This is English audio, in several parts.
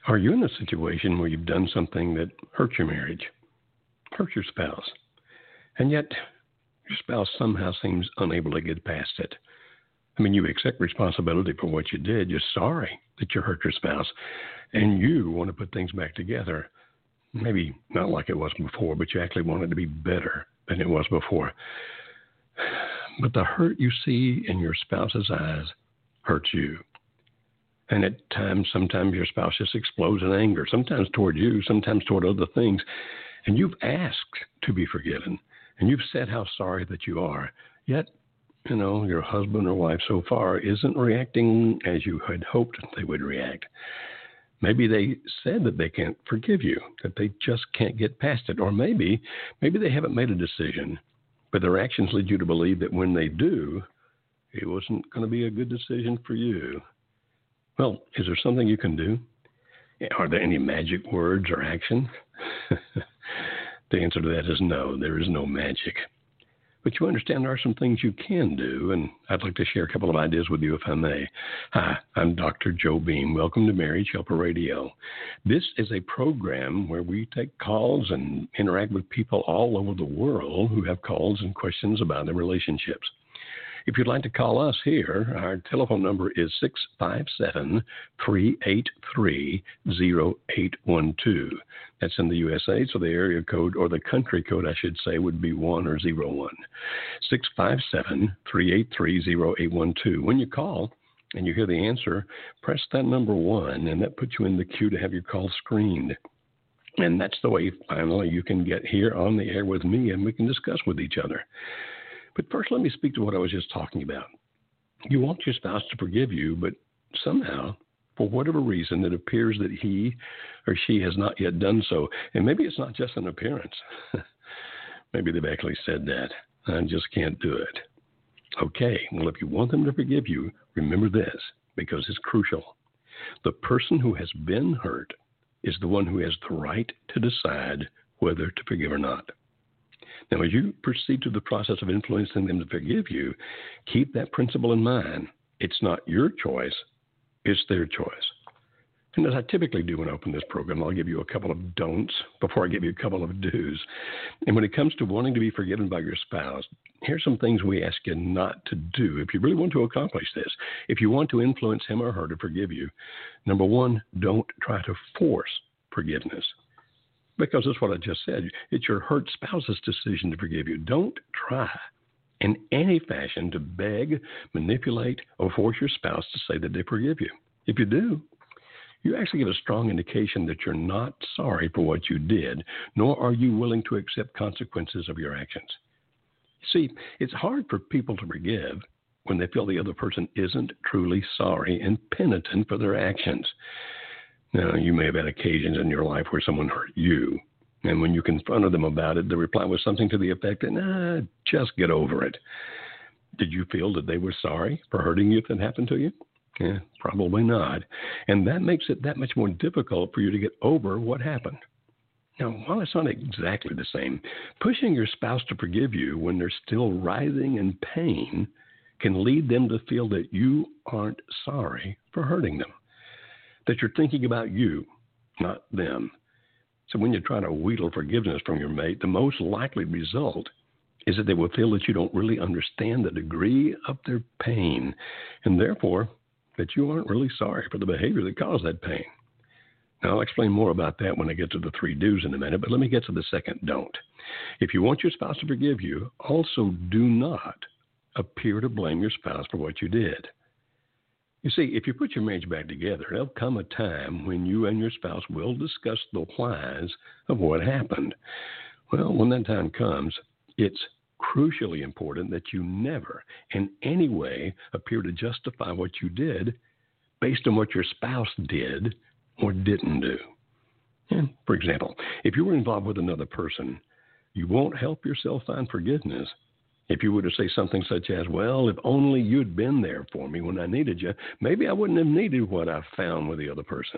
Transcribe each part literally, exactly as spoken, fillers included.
Are you in a situation where you've done something that hurt your marriage, hurt your spouse, and yet your spouse somehow seems unable to get past it? I mean, you accept responsibility for what you did. You're sorry that you hurt your spouse, and you want to put things back together. Maybe not like it was before, but you actually want it to be better than it was before. But the hurt you see in your spouse's eyes hurts you. And at times, sometimes your spouse just explodes in anger, sometimes toward you, sometimes toward other things. And you've asked to be forgiven, and you've said how sorry that you are. Yet, you know, your husband or wife so far isn't reacting as you had hoped they would react. Maybe they said that they can't forgive you, that they just can't get past it. Or maybe, maybe they haven't made a decision, but their actions lead you to believe that when they do, it wasn't going to be a good decision for you. Well, is there something you can do? Are there any magic words or action? The answer to that is no, there is no magic. But you understand there are some things you can do, and I'd like to share a couple of ideas with you if I may. Hi, I'm Doctor Joe Beam. Welcome to Marriage Helper Radio. This is a program where we take calls and interact with people all over the world who have calls and questions about their relationships. If you'd like to call us here, our telephone number is six five seven, three eight three, zero eight one two. That's in the U S A, so the area code, or the country code, I should say, would be one or zero one. six five seven, three eight three, zero eight one two. When you call and you hear the answer, press that number one, and that puts you in the queue to have your call screened. And that's the way, finally, you can get here on the air with me, and we can discuss with each other. But first, let me speak to what I was just talking about. You want your spouse to forgive you, but somehow, for whatever reason, it appears that he or she has not yet done so. And maybe it's not just an appearance. Maybe they've actually said that. I just can't do it. Okay, well, if you want them to forgive you, remember this, because it's crucial. The person who has been hurt is the one who has the right to decide whether to forgive or not. Now, as you proceed through the process of influencing them to forgive you, keep that principle in mind. It's not your choice, it's their choice. And as I typically do when I open this program, I'll give you a couple of don'ts before I give you a couple of do's. And when it comes to wanting to be forgiven by your spouse, here's some things we ask you not to do if you really want to accomplish this. If you want to influence him or her to forgive you, number one, don't try to force forgiveness. Because that's what I just said. It's your hurt spouse's decision to forgive you. Don't try in any fashion to beg, manipulate, or force your spouse to say that they forgive you. If you do, you actually get a strong indication that you're not sorry for what you did, nor are you willing to accept consequences of your actions. See, it's hard for people to forgive when they feel the other person isn't truly sorry and penitent for their actions. Now, you may have had occasions in your life where someone hurt you, and when you confronted them about it, the reply was something to the effect that, nah, just get over it. Did you feel that they were sorry for hurting you if it happened to you? Yeah, probably not. And that makes it that much more difficult for you to get over what happened. Now, while it's not exactly the same, pushing your spouse to forgive you when they're still writhing in pain can lead them to feel that you aren't sorry for hurting them, that you're thinking about you, not them. So when you try to wheedle forgiveness from your mate, the most likely result is that they will feel that you don't really understand the degree of their pain, and therefore that you aren't really sorry for the behavior that caused that pain. Now, I'll explain more about that when I get to the three do's in a minute, but let me get to the second don't. If you want your spouse to forgive you, also do not appear to blame your spouse for what you did. You see, if you put your marriage back together, there'll come a time when you and your spouse will discuss the whys of what happened. Well, when that time comes, it's crucially important that you never in any way appear to justify what you did based on what your spouse did or didn't do. And for example, if you were involved with another person, you won't help yourself find forgiveness if you were to say something such as, well, if only you'd been there for me when I needed you, maybe I wouldn't have needed what I found with the other person.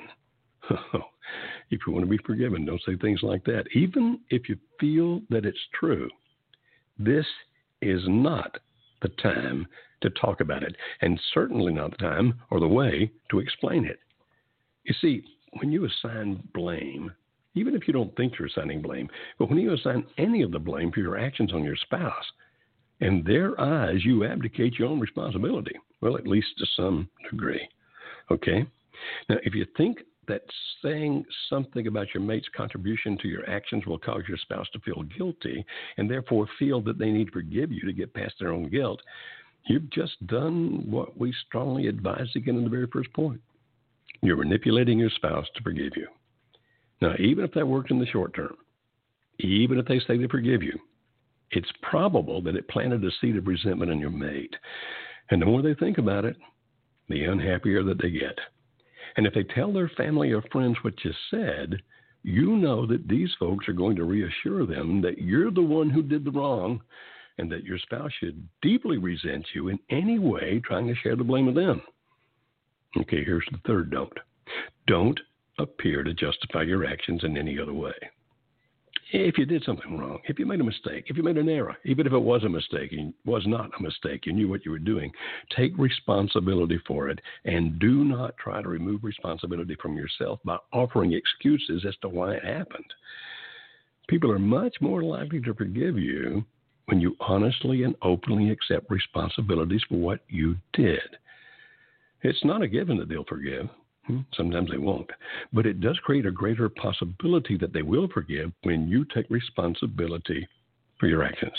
If you want to be forgiven, don't say things like that. Even if you feel that it's true, this is not the time to talk about it, and certainly not the time or the way to explain it. You see, when you assign blame, even if you don't think you're assigning blame, but when you assign any of the blame for your actions on your spouse, in their eyes, you abdicate your own responsibility. Well, at least to some degree. Okay? Now, if you think that saying something about your mate's contribution to your actions will cause your spouse to feel guilty and therefore feel that they need to forgive you to get past their own guilt, you've just done what we strongly advise again in the very first point. You're manipulating your spouse to forgive you. Now, even if that worked in the short term, even if they say they forgive you, it's probable that it planted a seed of resentment in your mate. And the more they think about it, the unhappier that they get. And if they tell their family or friends what you said, you know that these folks are going to reassure them that you're the one who did the wrong and that your spouse should deeply resent you in any way trying to share the blame with them. Okay, here's the third don't. Don't appear to justify your actions in any other way. If you did something wrong, if you made a mistake, if you made an error, even if it was a mistake and was not a mistake, you knew what you were doing, take responsibility for it and do not try to remove responsibility from yourself by offering excuses as to why it happened. People are much more likely to forgive you when you honestly and openly accept responsibilities for what you did. It's not a given that they'll forgive. Sometimes they won't. But it does create a greater possibility that they will forgive when you take responsibility for your actions.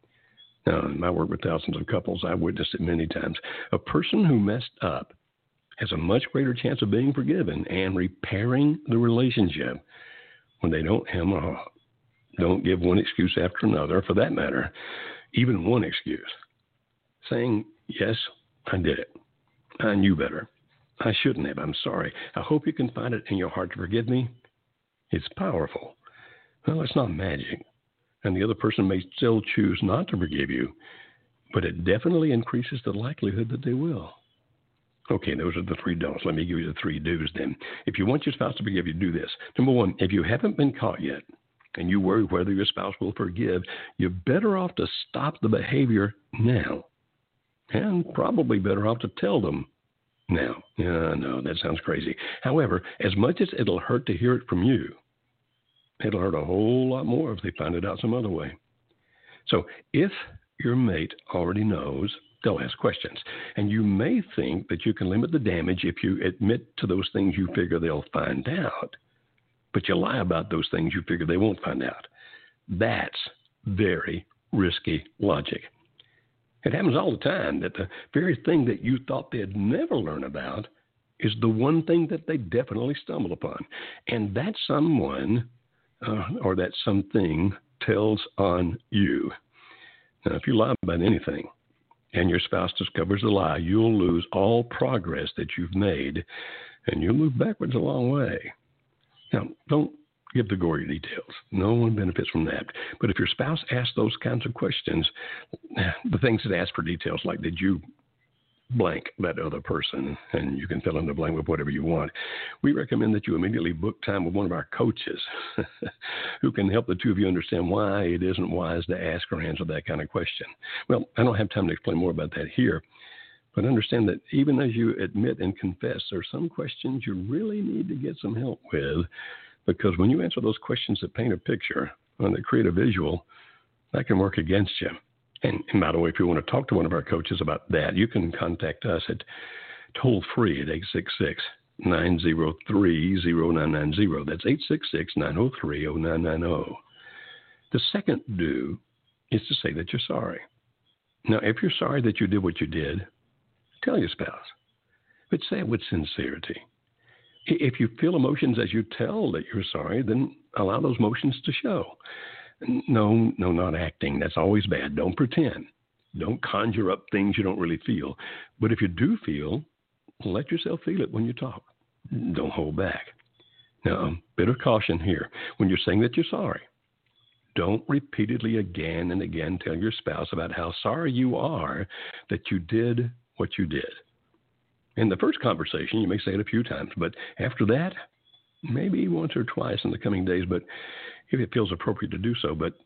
Now, in my work with thousands of couples, I've witnessed it many times. A person who messed up has a much greater chance of being forgiven and repairing the relationship when they don't hem or haw. Don't give one excuse after another, for that matter, even one excuse. Saying, yes, I did it. I knew better. I shouldn't have. I'm sorry. I hope you can find it in your heart to forgive me. It's powerful. Well, it's not magic. And the other person may still choose not to forgive you, but it definitely increases the likelihood that they will. Okay, those are the three don'ts. Let me give you the three do's then. If you want your spouse to forgive you, do this. Number one, if you haven't been caught yet and you worry whether your spouse will forgive, you're better off to stop the behavior now. And probably better off to tell them now. Yeah, no, that sounds crazy. However, as much as it'll hurt to hear it from you, it'll hurt a whole lot more if they find it out some other way. So if your mate already knows, they'll ask questions. And you may think that you can limit the damage if you admit to those things you figure they'll find out, but you lie about those things you figure they won't find out. That's very risky logic. It happens all the time that the very thing that you thought they'd never learn about is the one thing that they definitely stumble upon. And that someone uh, or that something tells on you. Now, if you lie about anything and your spouse discovers the lie, you'll lose all progress that you've made and you'll move backwards a long way. Now, don't give the gory details. No one benefits from that. But if your spouse asks those kinds of questions, the things that ask for details like, did you blank that other person? And you can fill in the blank with whatever you want. We recommend that you immediately book time with one of our coaches who can help the two of you understand why it isn't wise to ask or answer that kind of question. Well, I don't have time to explain more about that here, but understand that even as you admit and confess, there are some questions you really need to get some help with. Because when you answer those questions that paint a picture and that create a visual, that can work against you. And, and by the way, if you want to talk to one of our coaches about that, you can contact us at toll free at eight six six, nine zero three, zero nine nine zero. That's eight six six, nine zero three, zero nine nine zero. The second do is to say that you're sorry. Now, if you're sorry that you did what you did, tell your spouse, but say it with sincerity. If you feel emotions as you tell that you're sorry, then allow those emotions to show. No, no, not acting. That's always bad. Don't pretend. Don't conjure up things you don't really feel. But if you do feel, let yourself feel it when you talk. Don't hold back. Now, bit of caution here. When you're saying that you're sorry, don't repeatedly again and again tell your spouse about how sorry you are that you did what you did. In the first conversation, you may say it a few times, but after that, maybe once or twice in the coming days, but if it feels appropriate to do so. But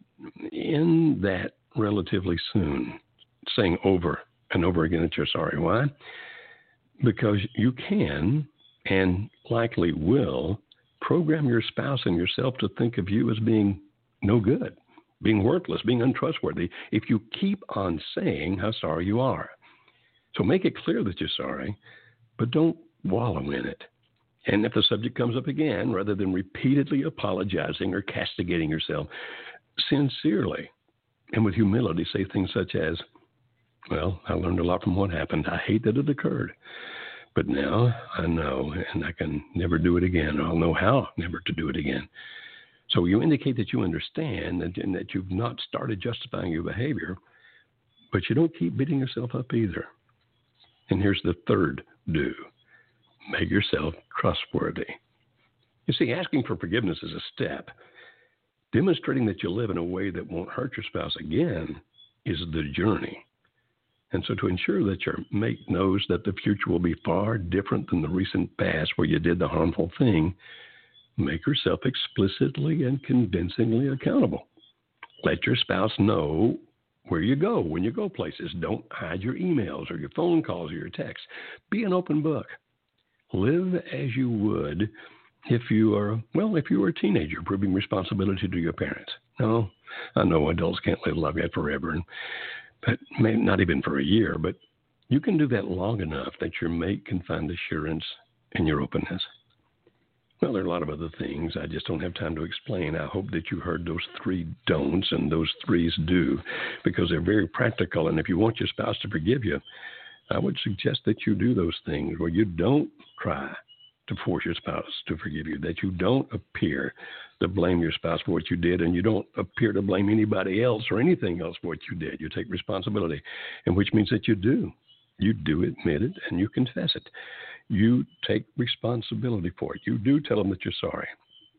in that relatively soon, saying over and over again that you're sorry. Why? Because you can and likely will program your spouse and yourself to think of you as being no good, being worthless, being untrustworthy, if you keep on saying how sorry you are. So make it clear that you're sorry, but don't wallow in it. And if the subject comes up again, rather than repeatedly apologizing or castigating yourself, sincerely and with humility say things such as, well, I learned a lot from what happened. I hate that it occurred. But now I know, and I can never do it again. I'll know how never to do it again. So you indicate that you understand and, and that you've not started justifying your behavior, but you don't keep beating yourself up either. And here's the third do. Make yourself trustworthy. You see, asking for forgiveness is a step. Demonstrating that you live in a way that won't hurt your spouse again is the journey. And so to ensure that your mate knows that the future will be far different than the recent past where you did the harmful thing, make yourself explicitly and convincingly accountable. Let your spouse know where you go when you go places. Don't hide your emails or your phone calls or your texts. Be an open book. Live as you would if you are, well, if you were a teenager proving responsibility to your parents. No, I know adults can't live like that forever, and, but maybe not even for a year, but you can do that long enough that your mate can find assurance in your openness. Well, there are a lot of other things I just don't have time to explain. I hope that you heard those three don'ts and those threes do, because they're very practical. And if you want your spouse to forgive you, I would suggest that you do those things where you don't try to force your spouse to forgive you, that you don't appear to blame your spouse for what you did, and you don't appear to blame anybody else or anything else for what you did. You take responsibility, and which means that you do. You do admit it, and you confess it. You take responsibility for it. You do tell them that you're sorry.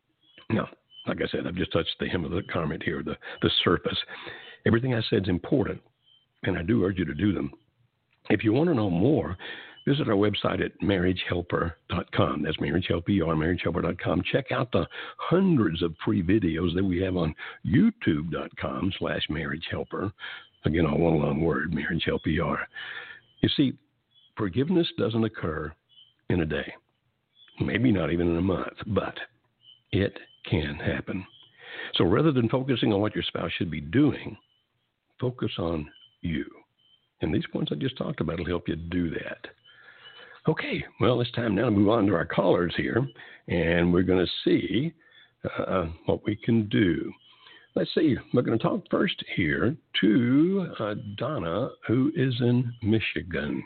Now, like I said, I've just touched the hem of the garment here, the, the surface. Everything I said is important, and I do urge you to do them. If you want to know more, visit our website at marriage helper dot com. That's marriage helper, marriage helper dot com. Check out the hundreds of free videos that we have on youtube dot com slash marriage helper. Again, all one long word, marriage helper. You see, forgiveness doesn't occur in a day, maybe not even in a month, but it can happen. So rather than focusing on what your spouse should be doing, focus on you. And these points I just talked about will help you do that. Okay, well, it's time now to move on to our callers here, and we're going to see uh, what we can do. Let's see, we're going to talk first here to uh, Donna, who is in Michigan.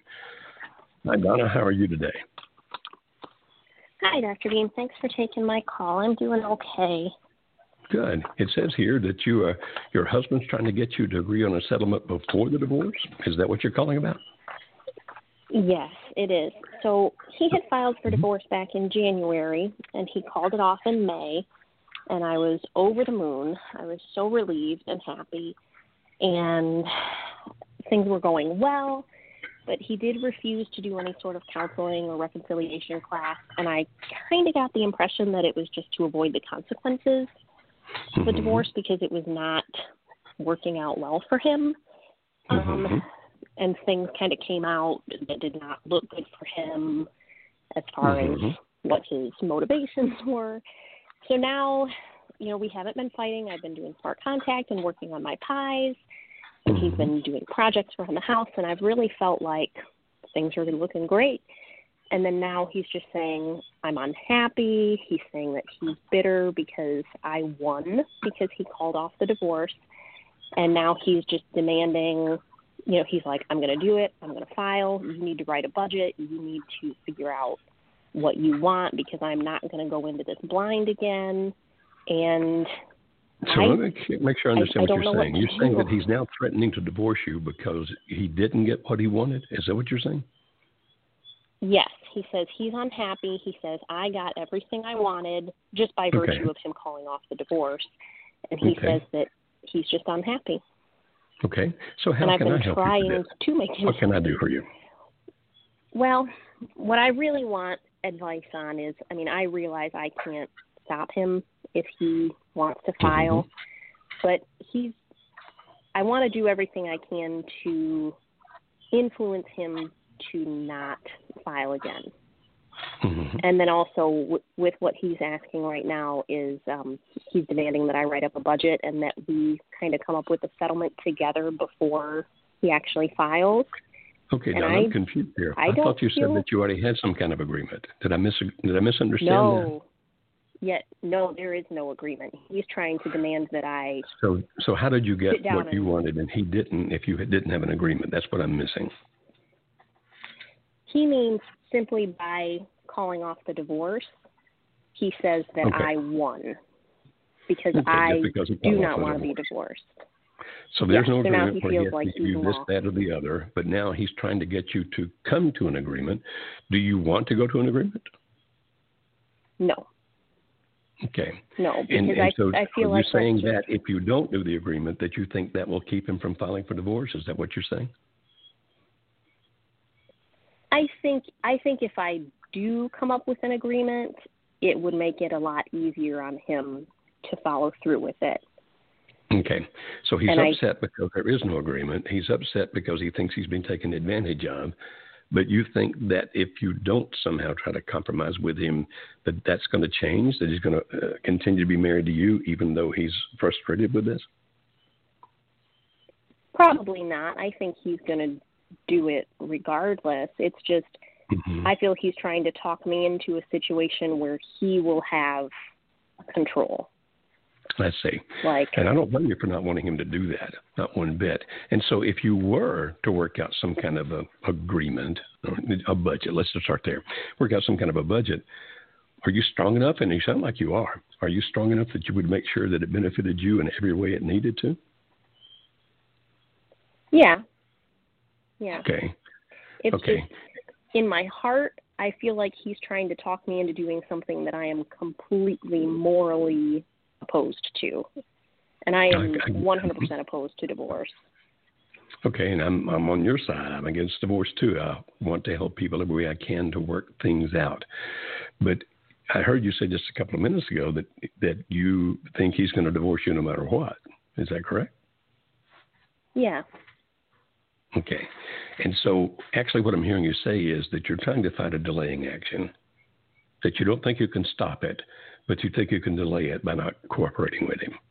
Hi, Donna, how are you today? Hi, Doctor Dean. Thanks for taking my call. I'm doing okay. Good. It says here that you, uh, your husband's trying to get you to agree on a settlement before the divorce. Is that what you're calling about? Yes, it is. So he had filed for divorce back in January, and he called it off in May, and I was over the moon. I was so relieved and happy, and things were going well, but he did refuse to do any sort of counseling or reconciliation class, and I kind of got the impression that it was just to avoid the consequences of the Mm-hmm. divorce because it was not working out well for him. Mm-hmm. Um, and things kind of came out that did not look good for him as far Mm-hmm. as what his motivations were. So now, you know, we haven't been fighting. I've been doing smart contact and working on my pies, and Mm-hmm. he's been doing projects around the house, and I've really felt like things are looking great. And then now he's just saying, I'm unhappy. He's saying that he's bitter because I won because he called off the divorce. And now he's just demanding, you know, he's like, I'm going to do it. I'm going to file. You need to write a budget. You need to figure out what you want because I'm not going to go into this blind again. And So I, let me make sure I understand I, I what you're saying. what You're do. saying that he's now threatening to divorce you because he didn't get what he wanted? Is that what you're saying? Yes, he says he's unhappy. He says, I got everything I wanted just by virtue Okay. of him calling off the divorce. And he Okay. says that he's just unhappy. Okay. So how and I've can been I help trying you with this? to make him. What can I do for you? Well, what I really want advice on is, I mean, I realize I can't stop him if he wants to file, Mm-hmm. but he's, I want to do everything I can to influence him to not file again. Mm-hmm. And then also w- with what he's asking right now is um, he's demanding that I write up a budget and that we kind of come up with a settlement together before he actually files. Okay, and Don, I, I'm confused here. I, I don't thought you feel... said that you already had some kind of agreement. Did I mis did I misunderstand no. that? Yet, no, there is no agreement. He's trying to demand that I... So, so how did you get what and... you wanted and he didn't if you didn't have an agreement? That's what I'm missing. He means simply by calling off the divorce, he says that okay. I won because okay, I because do not want to be divorced. So there's yes, no so agreement he where he has like to do this, lost. that, or the other, but now he's trying to get you to come to an agreement. Do you want to go to an agreement? No. Okay. No, because and, and I, so I feel are like... you saying that if you don't do the agreement, that you think that will keep him from filing for divorce? Is that what you're saying? I think I think if I do come up with an agreement, it would make it a lot easier on him to follow through with it. Okay. So he's and upset I, because there is no agreement. He's upset because he thinks he's been taken advantage of. But you think that if you don't somehow try to compromise with him, that that's going to change, that he's going to uh, continue to be married to you even though he's frustrated with this? Probably not. I think he's going to do it regardless. It's just, mm-hmm. I feel he's trying to talk me into a situation where he will have control. I see. Like, and I don't blame you for not wanting him to do that, not one bit. And so if you were to work out some kind of a agreement, or a budget, let's just start there, work out some kind of a budget, are you strong enough, and you sound like you are, are you strong enough that you would make sure that it benefited you in every way it needed to? Yeah. Yeah. Okay. It's okay. just, in my heart, I feel like he's trying to talk me into doing something that I am completely morally opposed to. And I am I, I, one hundred percent opposed to divorce. Okay, and I'm I'm on your side. I'm against divorce too. I want to help people every way I can to work things out. But I heard you say just a couple of minutes ago that that you think he's going to divorce you no matter what. Is that correct? Yeah. Okay. And so actually what I'm hearing you say is that you're trying to find a delaying action, that you don't think you can stop it, but you think you can delay it by not cooperating with him.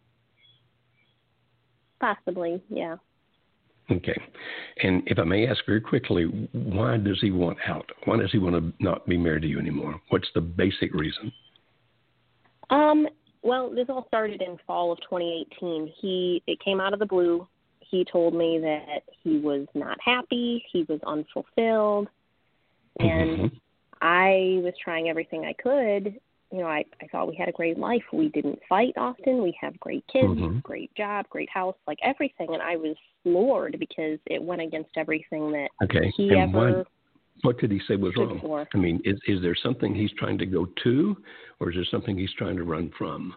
Possibly, yeah. Okay. And if I may ask very quickly, why does he want out? Why does he want to not be married to you anymore? What's the basic reason? Um, well, this all started in fall of twenty eighteen. He, it came out of the blue. He told me that he was not happy, he was unfulfilled, and mm-hmm. I was trying everything I could. You know, I, I thought we had a great life. We didn't fight often. We have great kids, mm-hmm. great job, great house, like everything. And I was floored because it went against everything that okay. he and ever what, what did he say was wrong? For. I mean, is, is there something he's trying to go to, or is there something he's trying to run from?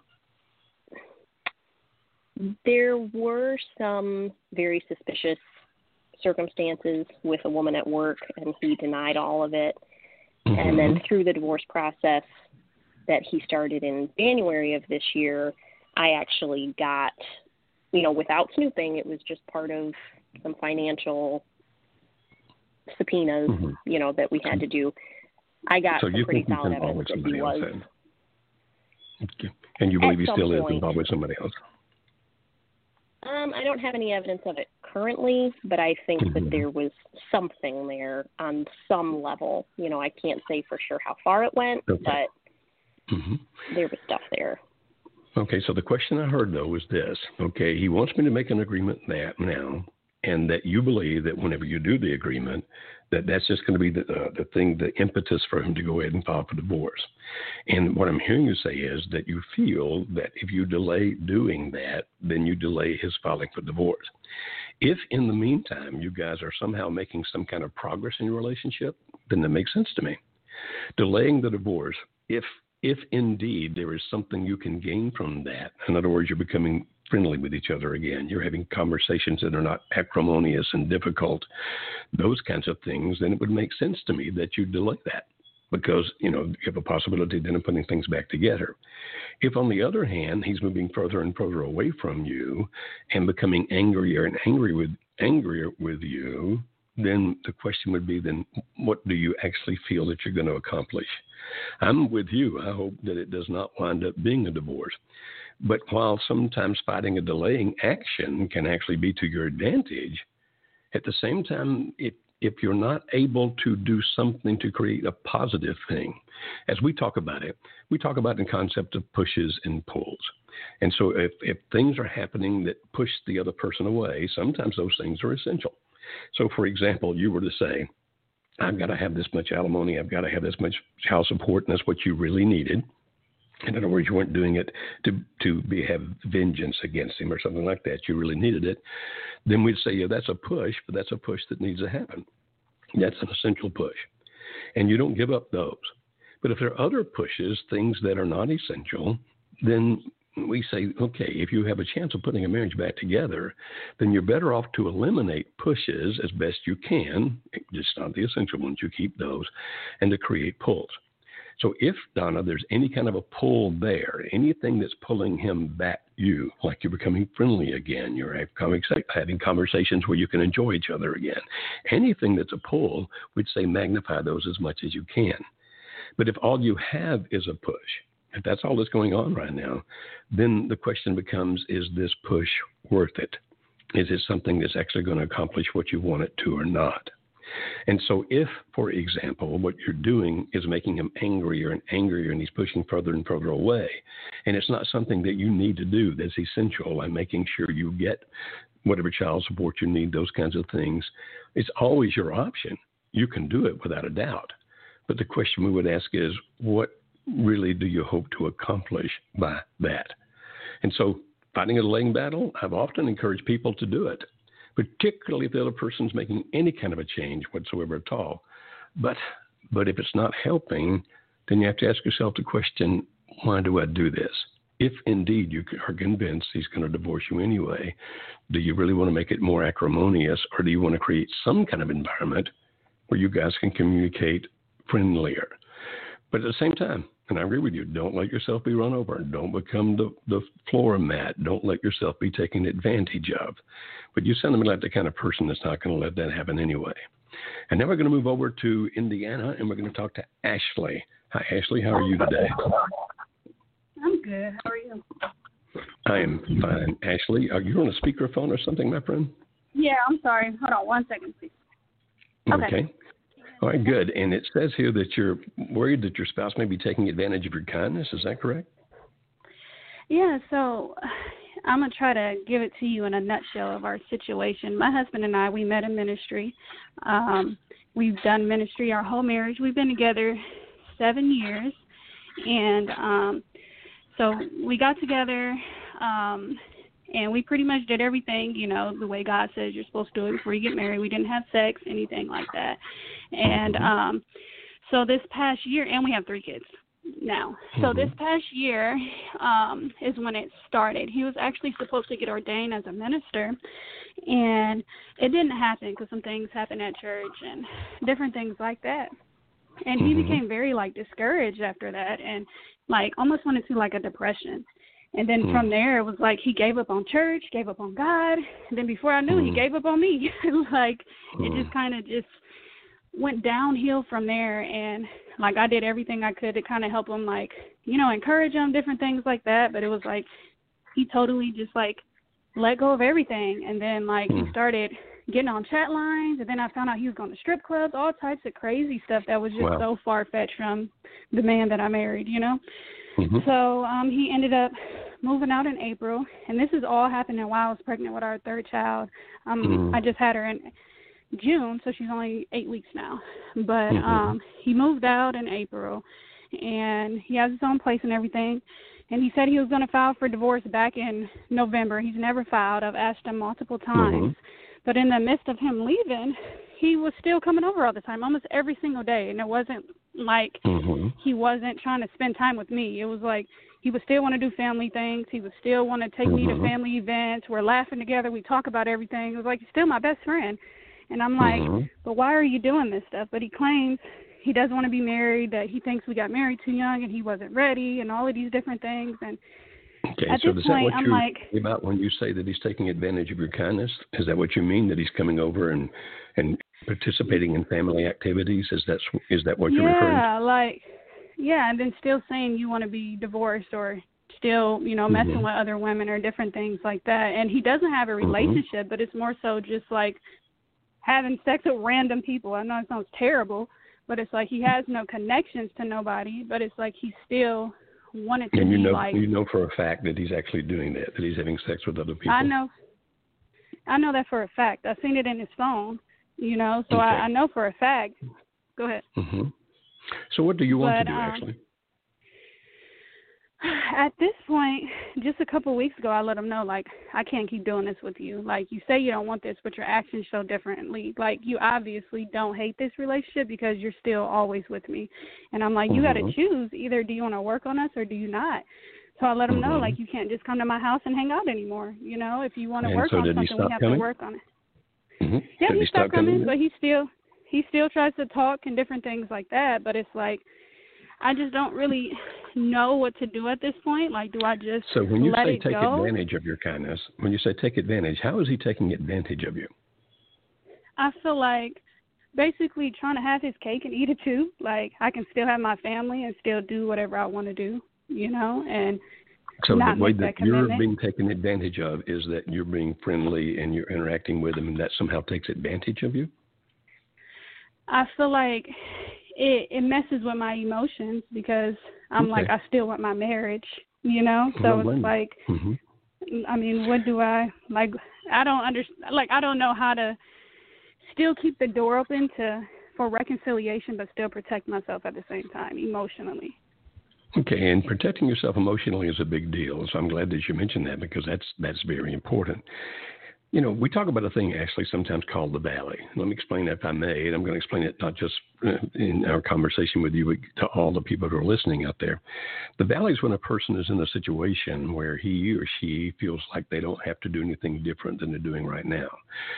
There were some very suspicious circumstances with a woman at work, and he denied all of it. Mm-hmm. And then through the divorce process that he started in January of this year, I actually got, you know, without snooping, it was just part of some financial subpoenas, mm-hmm. you know, that we had to do. I got so some you pretty think solid evidence that he was. Okay. And you believe he still point, is involved with somebody else? Um, I don't have any evidence of it currently, but I think mm-hmm. that there was something there on some level. You know, I can't say for sure how far it went, okay. but mm-hmm. there was stuff there. Okay, so the question I heard, though, was this. Okay, he wants me to make an agreement that now, and that you believe that whenever you do the agreement, that that's just going to be the, uh, the thing, the impetus for him to go ahead and file for divorce. And what I'm hearing you say is that you feel that if you delay doing that, then you delay his filing for divorce. If in the meantime you guys are somehow making some kind of progress in your relationship, then that makes sense to me. Delaying the divorce, if if indeed there is something you can gain from that, in other words, you're becoming friendly with each other again, you're having conversations that are not acrimonious and difficult, those kinds of things, then it would make sense to me that you delay that because, you know, you have a possibility then of putting things back together. If, on the other hand, he's moving further and further away from you and becoming angrier and angry with, angrier with you, then the question would be, then what do you actually feel that you're going to accomplish? I'm with you. I hope that it does not wind up being a divorce. But while sometimes fighting a delaying action can actually be to your advantage, at the same time, if, if you're not able to do something to create a positive thing, as we talk about it, we talk about the concept of pushes and pulls. And so if, if things are happening that push the other person away, sometimes those things are essential. So, for example, you were to say, I've got to have this much alimony, I've got to have this much child support, and that's what you really needed. In other words, you weren't doing it to to be have vengeance against him or something like that. You really needed it. Then we'd say, yeah, that's a push, but that's a push that needs to happen. That's an essential push. And you don't give up those. But if there are other pushes, things that are not essential, then we say, okay, if you have a chance of putting a marriage back together, then you're better off to eliminate pushes as best you can, just not the essential ones, you keep those, and to create pulls. So if, Donna, there's any kind of a pull there, anything that's pulling him back you, like you're becoming friendly again, you're having conversations where you can enjoy each other again, anything that's a pull, we'd say magnify those as much as you can. But if all you have is a push, if that's all that's going on right now, then the question becomes, is this push worth it? Is it something that's actually going to accomplish what you want it to or not? And so if, for example, what you're doing is making him angrier and angrier and he's pushing further and further away, and it's not something that you need to do that's essential, like making sure you get whatever child support you need, those kinds of things, it's always your option. You can do it without a doubt. But the question we would ask is, what really do you hope to accomplish by that? And so fighting a delaying battle, I've often encouraged people to do it, particularly if the other person's making any kind of a change whatsoever at all. But but if it's not helping, then you have to ask yourself the question, why do I do this? If indeed you are convinced he's going to divorce you anyway, do you really want to make it more acrimonious, or do you want to create some kind of environment where you guys can communicate friendlier? But at the same time, and I agree with you, don't let yourself be run over. Don't become the, the floor mat. Don't let yourself be taken advantage of. But you sound to me like the kind of person that's not going to let that happen anyway. And now we're going to move over to Indiana, and we're going to talk to Ashley. Hi, Ashley. How are you today? I'm good. How are you? I am fine. Ashley, are you on a speakerphone or something, my friend? Yeah, I'm sorry. Hold on one second, please. Okay. Okay. All right, good. And it says here that you're worried that your spouse may be taking advantage of your kindness. Is that correct? Yeah, so I'm going to try to give it to you in a nutshell of our situation. My husband and I, we met in ministry. Um, we've done ministry our whole marriage. We've been together seven years. And um, so we got together, um, and we pretty much did everything, you know, the way God says you're supposed to do it before you get married. We didn't have sex, anything like that. And um, so this past year, and we have three kids now. So Mm-hmm. this past year um, is when it started. He was actually supposed to get ordained as a minister, and it didn't happen because some things happened at church and different things like that. And he Mm-hmm. became very, like, discouraged after that and, like, almost went into, like, a depression. And then mm. from there, it was like he gave up on church, gave up on God. And then before I knew, mm. he gave up on me. Like, mm. it just kind of just went downhill from there. And, like, I did everything I could to kind of help him, like, you know, encourage him, different things like that. But it was like he totally just, like, let go of everything. And then, like, mm. he started getting on chat lines. And then I found out he was going to strip clubs, all types of crazy stuff that was just wow. so far-fetched from the man that I married, you know. Mm-hmm. So um, he ended up moving out in April, and this is all happening while I was pregnant with our third child. Um, mm-hmm. I just had her in June, so she's only eight weeks now. But mm-hmm. um, he moved out in April, and he has his own place and everything. And he said he was going to file for divorce back in November. He's never filed. I've asked him multiple times. Mm-hmm. But in the midst of him leaving, he was still coming over all the time, almost every single day. And it wasn't like mm-hmm. he wasn't trying to spend time with me. It was like he would still want to do family things. He would still want to take mm-hmm. me to family events. We're laughing together. We talk about everything. It was like he's still my best friend. And I'm like, mm-hmm. but why are you doing this stuff? But he claims he doesn't want to be married, that he thinks we got married too young and he wasn't ready and all of these different things. And Okay, at so this is that point, what I'm you're like, talking about when you say that he's taking advantage of your kindness? Is that what you mean, that he's coming over and, and participating in family activities? Is that, is that what you're referring to? yeah, like, yeah, and then still saying you want to be divorced or still, you know, messing Mm-hmm. with other women or different things like that. And he doesn't have a relationship, mm-hmm. but it's more so just like having sex with random people. I know it sounds terrible, but it's like he has no connections to nobody, but it's like he still wanted to and you be know, like. You know for a fact that he's actually doing that, that he's having sex with other people? I know. I know that for a fact. I've seen it in his phone, you know, so okay. I, I know for a fact. Go ahead. Mm-hmm. So what do you want but, to do, um, actually? At this point, just a couple of weeks ago, I let him know, like, I can't keep doing this with you. Like, you say you don't want this, but your actions show differently. Like, you obviously don't hate this relationship because you're still always with me. And I'm like, you mm-hmm. got to choose. Either do you want to work on us or do you not? So I let him mm-hmm. know, like, you can't just come to my house and hang out anymore. You know, if you want to work so on something, we have coming? to work on it. Mm-hmm. Yeah, did he, he stopped coming, coming but he still, he still tries to talk and different things like that. But it's like, I just don't really know what to do at this point. Like, do I just so when you let say it take go? advantage of your kindness, when you say take advantage, how is he taking advantage of you? I feel like basically trying to have his cake and eat it too. Like, I can still have my family and still do whatever I want to do, you know, and so not the way make that, that you're commitment. being taken advantage of is that you're being friendly and you're interacting with him, and that somehow takes advantage of you? I feel like it, it messes with my emotions because I'm okay. like, I still want my marriage, you know? So well, it's like, mm-hmm. I mean, what do I, like, I don't understand, like, I don't know how to still keep the door open to for reconciliation but still protect myself at the same time emotionally. Okay, and protecting yourself emotionally is a big deal. So I'm glad that you mentioned that because that's that's very important. You know, we talk about a thing actually sometimes called the valley. Let me explain that if I may. And I'm going to explain it not just in our conversation with you, but to all the people who are listening out there. The valley is when a person is in a situation where he or she feels like they don't have to do anything different than they're doing right now.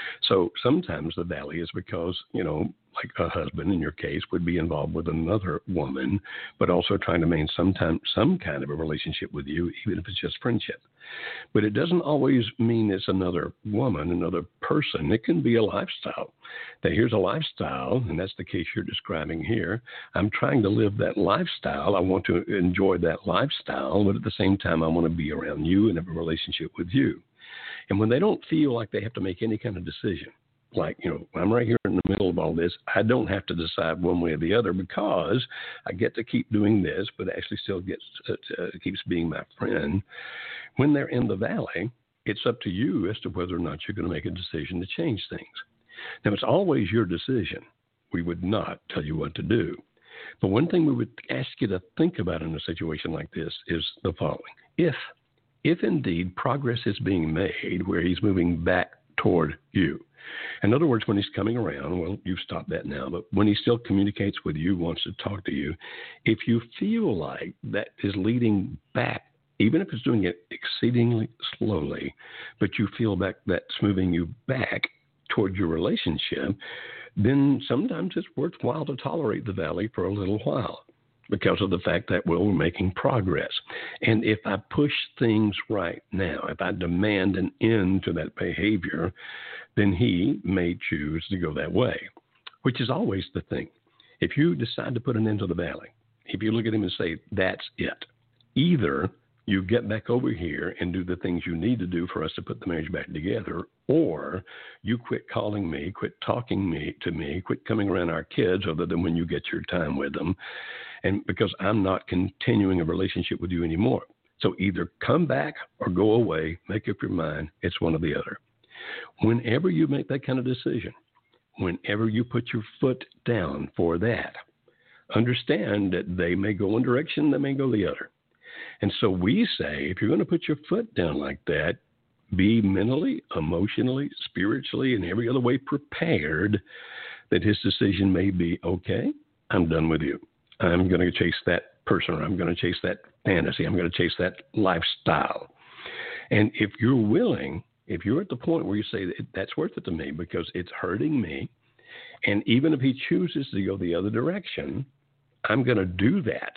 So sometimes the valley is because, you know, like a husband in your case would be involved with another woman, but also trying to maintain sometime, some kind of a relationship with you, even if it's just friendship. But it doesn't always mean it's another woman, another person. It can be a lifestyle. That here's a lifestyle, and that's the case you're describing here. I'm trying to live that lifestyle. I want to enjoy that lifestyle, but at the same time, I want to be around you and have a relationship with you. And when they don't feel like they have to make any kind of decision, like, you know, I'm right here in the middle of all this. I don't have to decide one way or the other because I get to keep doing this, but actually still gets uh, uh, keeps being my friend. When they're in the valley, it's up to you as to whether or not you're going to make a decision to change things. Now, it's always your decision. We would not tell you what to do. But one thing we would ask you to think about in a situation like this is the following. If, if indeed progress is being made where he's moving back toward you, in other words, when he's coming around, well, you've stopped that now, but when he still communicates with you, wants to talk to you, if you feel like that is leading back, even if it's doing it exceedingly slowly, but you feel back that's moving you back toward your relationship, then sometimes it's worthwhile to tolerate the valley for a little while because of the fact that well, we're making progress. And if I push things right now, if I demand an end to that behavior, then he may choose to go that way, which is always the thing. If you decide to put an end to the valley, if you look at him and say, that's it, either you get back over here and do the things you need to do for us to put the marriage back together, or you quit calling me, quit talking me to me, quit coming around our kids other than when you get your time with them, and because I'm not continuing a relationship with you anymore. So either come back or go away, make up your mind, it's one or the other. Whenever you make that kind of decision, whenever you put your foot down for that, understand that they may go one direction, they may go the other. And so we say, if you're going to put your foot down like that, be mentally, emotionally, spiritually, and every other way prepared that his decision may be, okay, I'm done with you. I'm going to chase that person, or I'm going to chase that fantasy. I'm going to chase that lifestyle. And if you're willing, if you're at the point where you say that's worth it to me because it's hurting me, and even if he chooses to go the other direction, I'm going to do that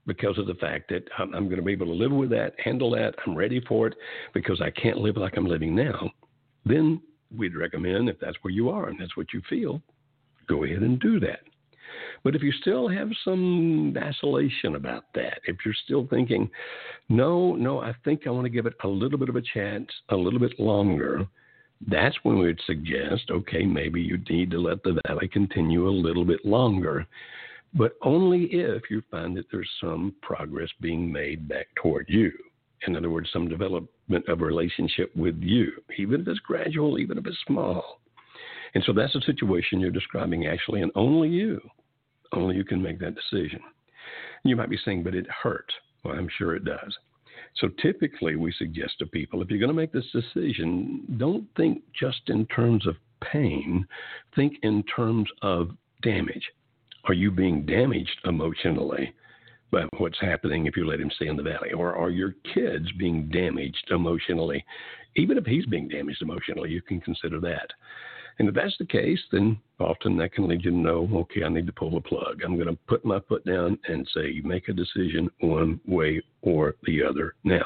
because of the fact that I'm, I'm going to be able to live with that, handle that, I'm ready for it because I can't live like I'm living now, then we'd recommend, if that's where you are and that's what you feel, go ahead and do that. But if you still have some vacillation about that, if you're still thinking, no, no, I think I want to give it a little bit of a chance, a little bit longer, that's when we would suggest, okay, maybe you need to let the valley continue a little bit longer, but only if you find that there's some progress being made back toward you. In other words, some development of a relationship with you, even if it's gradual, even if it's small. And so that's the situation you're describing, actually, and only you, only you can make that decision. You might be saying, but it hurts. Well, I'm sure it does. So typically we suggest to people, if you're going to make this decision, don't think just in terms of pain. Think in terms of damage. Are you being damaged emotionally by what's happening if you let him stay in the valley? Or are your kids being damaged emotionally? Even if he's being damaged emotionally, you can consider that. And if that's the case, then often that can lead you to know, okay, I need to pull the plug. I'm going to put my foot down and say, make a decision one way or the other now.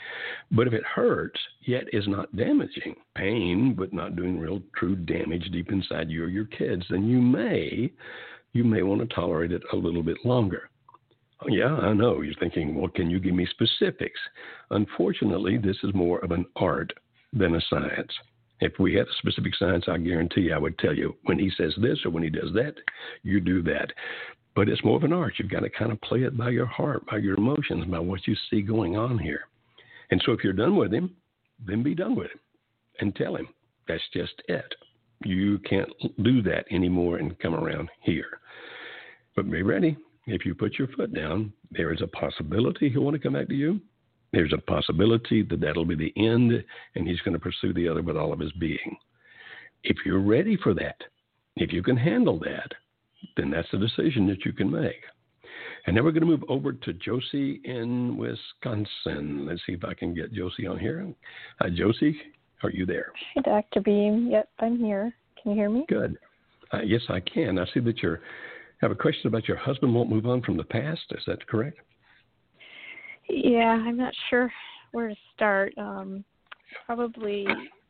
But if it hurts, yet is not damaging, pain, but not doing real true damage deep inside you or your kids, then you may, you may want to tolerate it a little bit longer. Yeah, I know. You're thinking, well, can you give me specifics? Unfortunately, this is more of an art than a science. If we had a specific science, I guarantee you I would tell you when he says this or when he does that, you do that. But it's more of an art. You've got to kind of play it by your heart, by your emotions, by what you see going on here. And so if you're done with him, then be done with him and tell him that's just it. You can't do that anymore and come around here. But be ready. If you put your foot down, there is a possibility he'll want to come back to you. There's a possibility that that'll be the end, and he's going to pursue the other with all of his being. If you're ready for that, if you can handle that, then that's the decision that you can make. And then we're going to move over to Josie in Wisconsin. Let's see if I can get Josie on here. Hi, Josie. Are you there? Hi, Doctor Beam. Yep, I'm here. Can you hear me? Good. Uh, yes, I can. I see that you have a question about your husband won't move on from the past. Is that correct? Yeah, I'm not sure where to start. Um, probably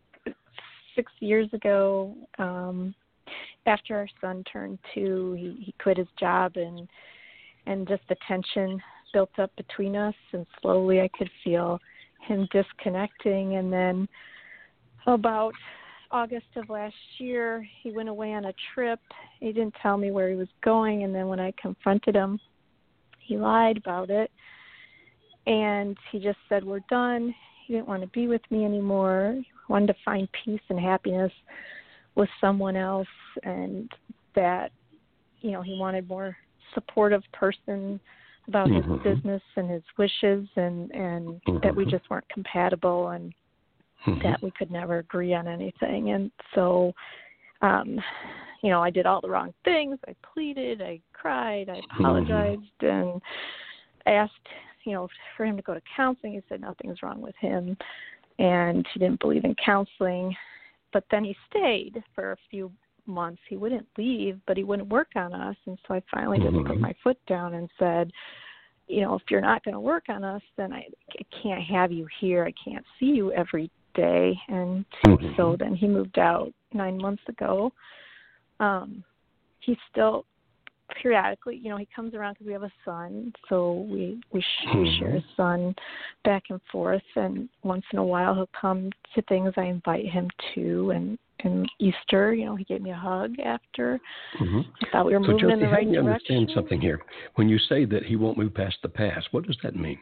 six years ago, um, after our son turned two, he, he quit his job, and and just the tension built up between us, and slowly I could feel him disconnecting. And then about August of last year, he went away on a trip. He didn't tell me where he was going, and then when I confronted him, he lied about it. And he just said, we're done. He didn't want to be with me anymore. He wanted to find peace and happiness with someone else, and that, you know, he wanted more supportive person about mm-hmm. his business and his wishes, and, and mm-hmm. that we just weren't compatible, and mm-hmm. that we could never agree on anything. And so, um, you know, I did all the wrong things. I pleaded, I cried, I apologized, mm-hmm. and asked, you know, for him to go to counseling. He said nothing's wrong with him, and he didn't believe in counseling. But then he stayed for a few months. He wouldn't leave, but he wouldn't work on us. And so I finally mm-hmm. just put my foot down and said, you know, if you're not going to work on us, then I, I can't have you here. I can't see you every day. And mm-hmm. so then he moved out nine months ago. Um, he's still periodically, you know, he comes around because we have a son, so we we, sh- mm-hmm. we share a son back and forth, and once in a while he'll come to things I invite him to, and, and Easter, you know, he gave me a hug after. Mm-hmm. I thought we were so moving Josie, in the right help me direction. Understand something here. When you say that he won't move past the past, what does that mean?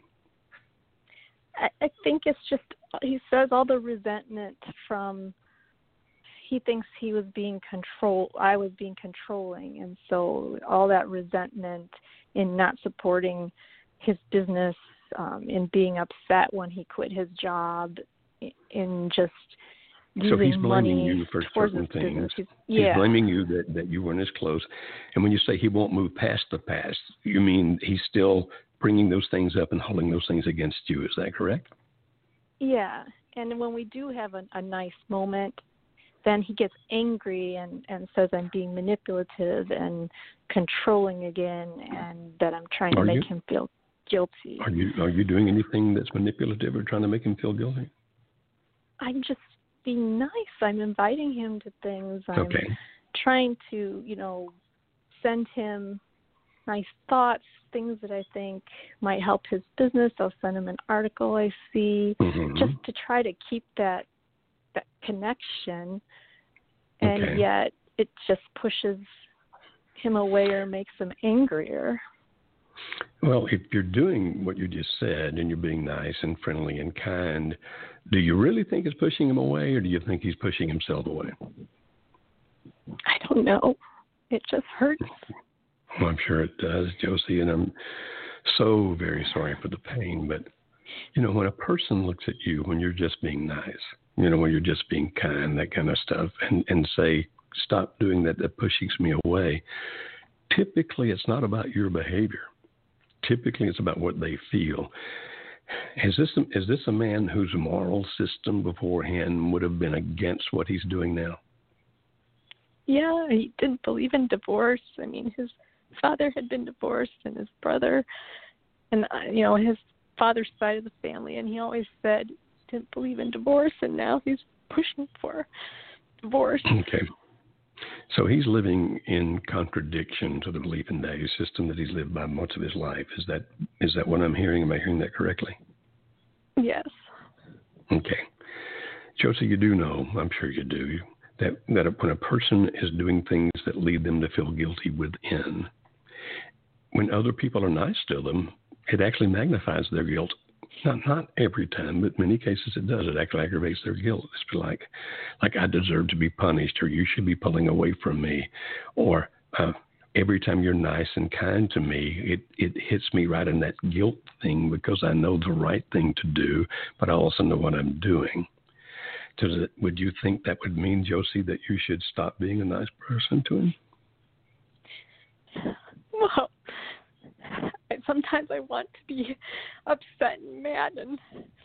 I, I think it's just, he says all the resentment from, he thinks he was being control. I was being controlling, and so all that resentment in not supporting his business, um, in being upset when he quit his job, in just so he's blaming money you for certain things. He's, yeah. he's blaming you that, that you weren't as close. And when you say he won't move past the past, you mean he's still bringing those things up and holding those things against you. Is that correct? Yeah, and when we do have a, a nice moment, then he gets angry and, and says I'm being manipulative and controlling again, and that I'm trying to Are make you? him feel guilty. Are you are you doing anything that's manipulative or trying to make him feel guilty? I'm just being nice. I'm inviting him to things. I'm okay. trying to, you know, send him nice thoughts, things that I think might help his business. I'll send him an article I see, mm-hmm. just to try to keep that that connection. And okay. yet it just pushes him away or makes him angrier. Well, if you're doing what you just said and you're being nice and friendly and kind, do you really think it's pushing him away, or do you think he's pushing himself away? I don't know. It just hurts. Well, I'm sure it does, Josie, and I'm so very sorry for the pain. But, you know, when a person looks at you, when you're just being nice, you know, when you're just being kind, that kind of stuff, and, and say, stop doing that, that pushes me away, typically it's not about your behavior. Typically it's about what they feel. Is this, is this a man whose moral system beforehand would have been against what he's doing now? Yeah, he didn't believe in divorce. I mean, his father had been divorced, and his brother, and, uh, you know, his father's side of the family, and he always said didn't believe in divorce, and now he's pushing for divorce. Okay. So he's living in contradiction to the belief and value system that he's lived by most of his life. Is that is that what I'm hearing? Am I hearing that correctly? Yes. Okay. Josie, you do know, I'm sure you do, that, that when a person is doing things that lead them to feel guilty within, when other people are nice to them, it actually magnifies their guilt. Not not every time, but many cases it does. It actually aggravates their guilt. It's like, like I deserve to be punished, or you should be pulling away from me, or uh, every time you're nice and kind to me, it, it hits me right in that guilt thing because I know the right thing to do, but I also know what I'm doing. Does it, would you think that would mean, Josie, that you should stop being a nice person to him? Well, sometimes I want to be upset and mad and,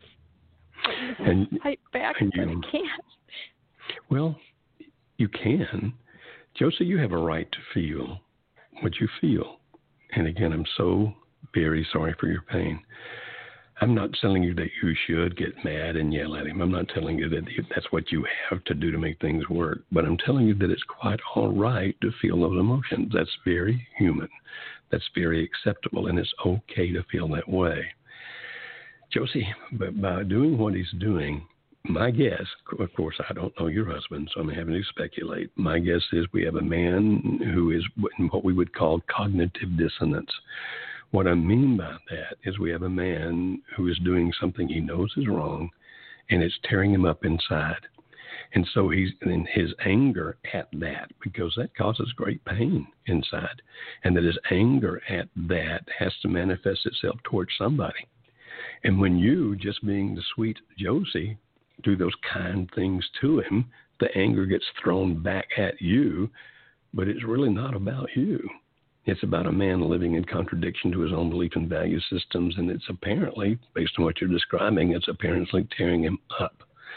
and fight back, and but you, I can't. Well, you can. Josie, you have a right to feel what you feel. And again, I'm so very sorry for your pain. I'm not telling you that you should get mad and yell at him. I'm not telling you that that's what you have to do to make things work. But I'm telling you that it's quite all right to feel those emotions. That's very human. That's very acceptable, and it's okay to feel that way. Josie, but by doing what he's doing, my guess, of course, I don't know your husband, so I'm having to speculate. My guess is we have a man who is in what we would call cognitive dissonance. What I mean by that is we have a man who is doing something he knows is wrong, and it's tearing him up inside. And so he's in his anger at that, because that causes great pain inside, and that his anger at that has to manifest itself towards somebody. And when you, just being the sweet Josie, do those kind things to him, the anger gets thrown back at you, but it's really not about you. It's about a man living in contradiction to his own belief and value systems, and it's apparently, based on what you're describing, it's apparently tearing him up.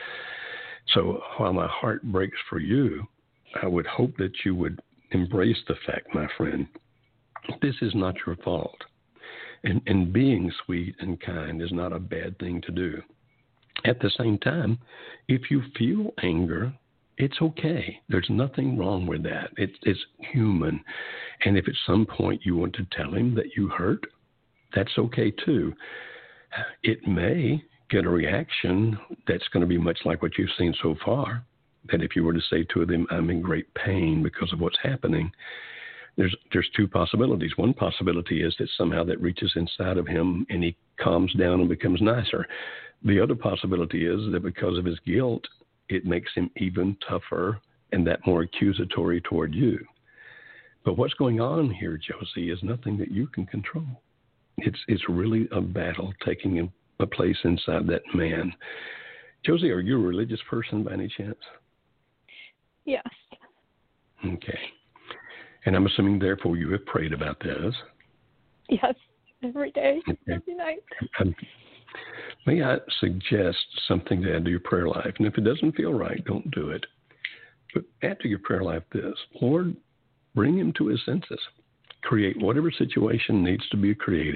So while my heart breaks for you, I would hope that you would embrace the fact, my friend, this is not your fault. And, and being sweet and kind is not a bad thing to do. At the same time, if you feel anger, it's okay. There's nothing wrong with that. It's, it's human. And if at some point you want to tell him that you hurt, that's okay too. It may get a reaction that's going to be much like what you've seen so far, that if you were to say to them, I'm in great pain because of what's happening, there's there's two possibilities. One possibility is that somehow that reaches inside of him and he calms down and becomes nicer. The other possibility is that because of his guilt, it makes him even tougher and that more accusatory toward you. But what's going on here, Josie, is nothing that you can control. It's it's really a battle taking a place inside that man. Josie, are you a religious person by any chance? Yes. Okay. And I'm assuming, therefore, you have prayed about this. Yes, every day, okay. every night. Um, may I suggest something to add to your prayer life? And if it doesn't feel right, don't do it. But add to your prayer life this: Lord, bring him to his senses. Create whatever situation needs to be created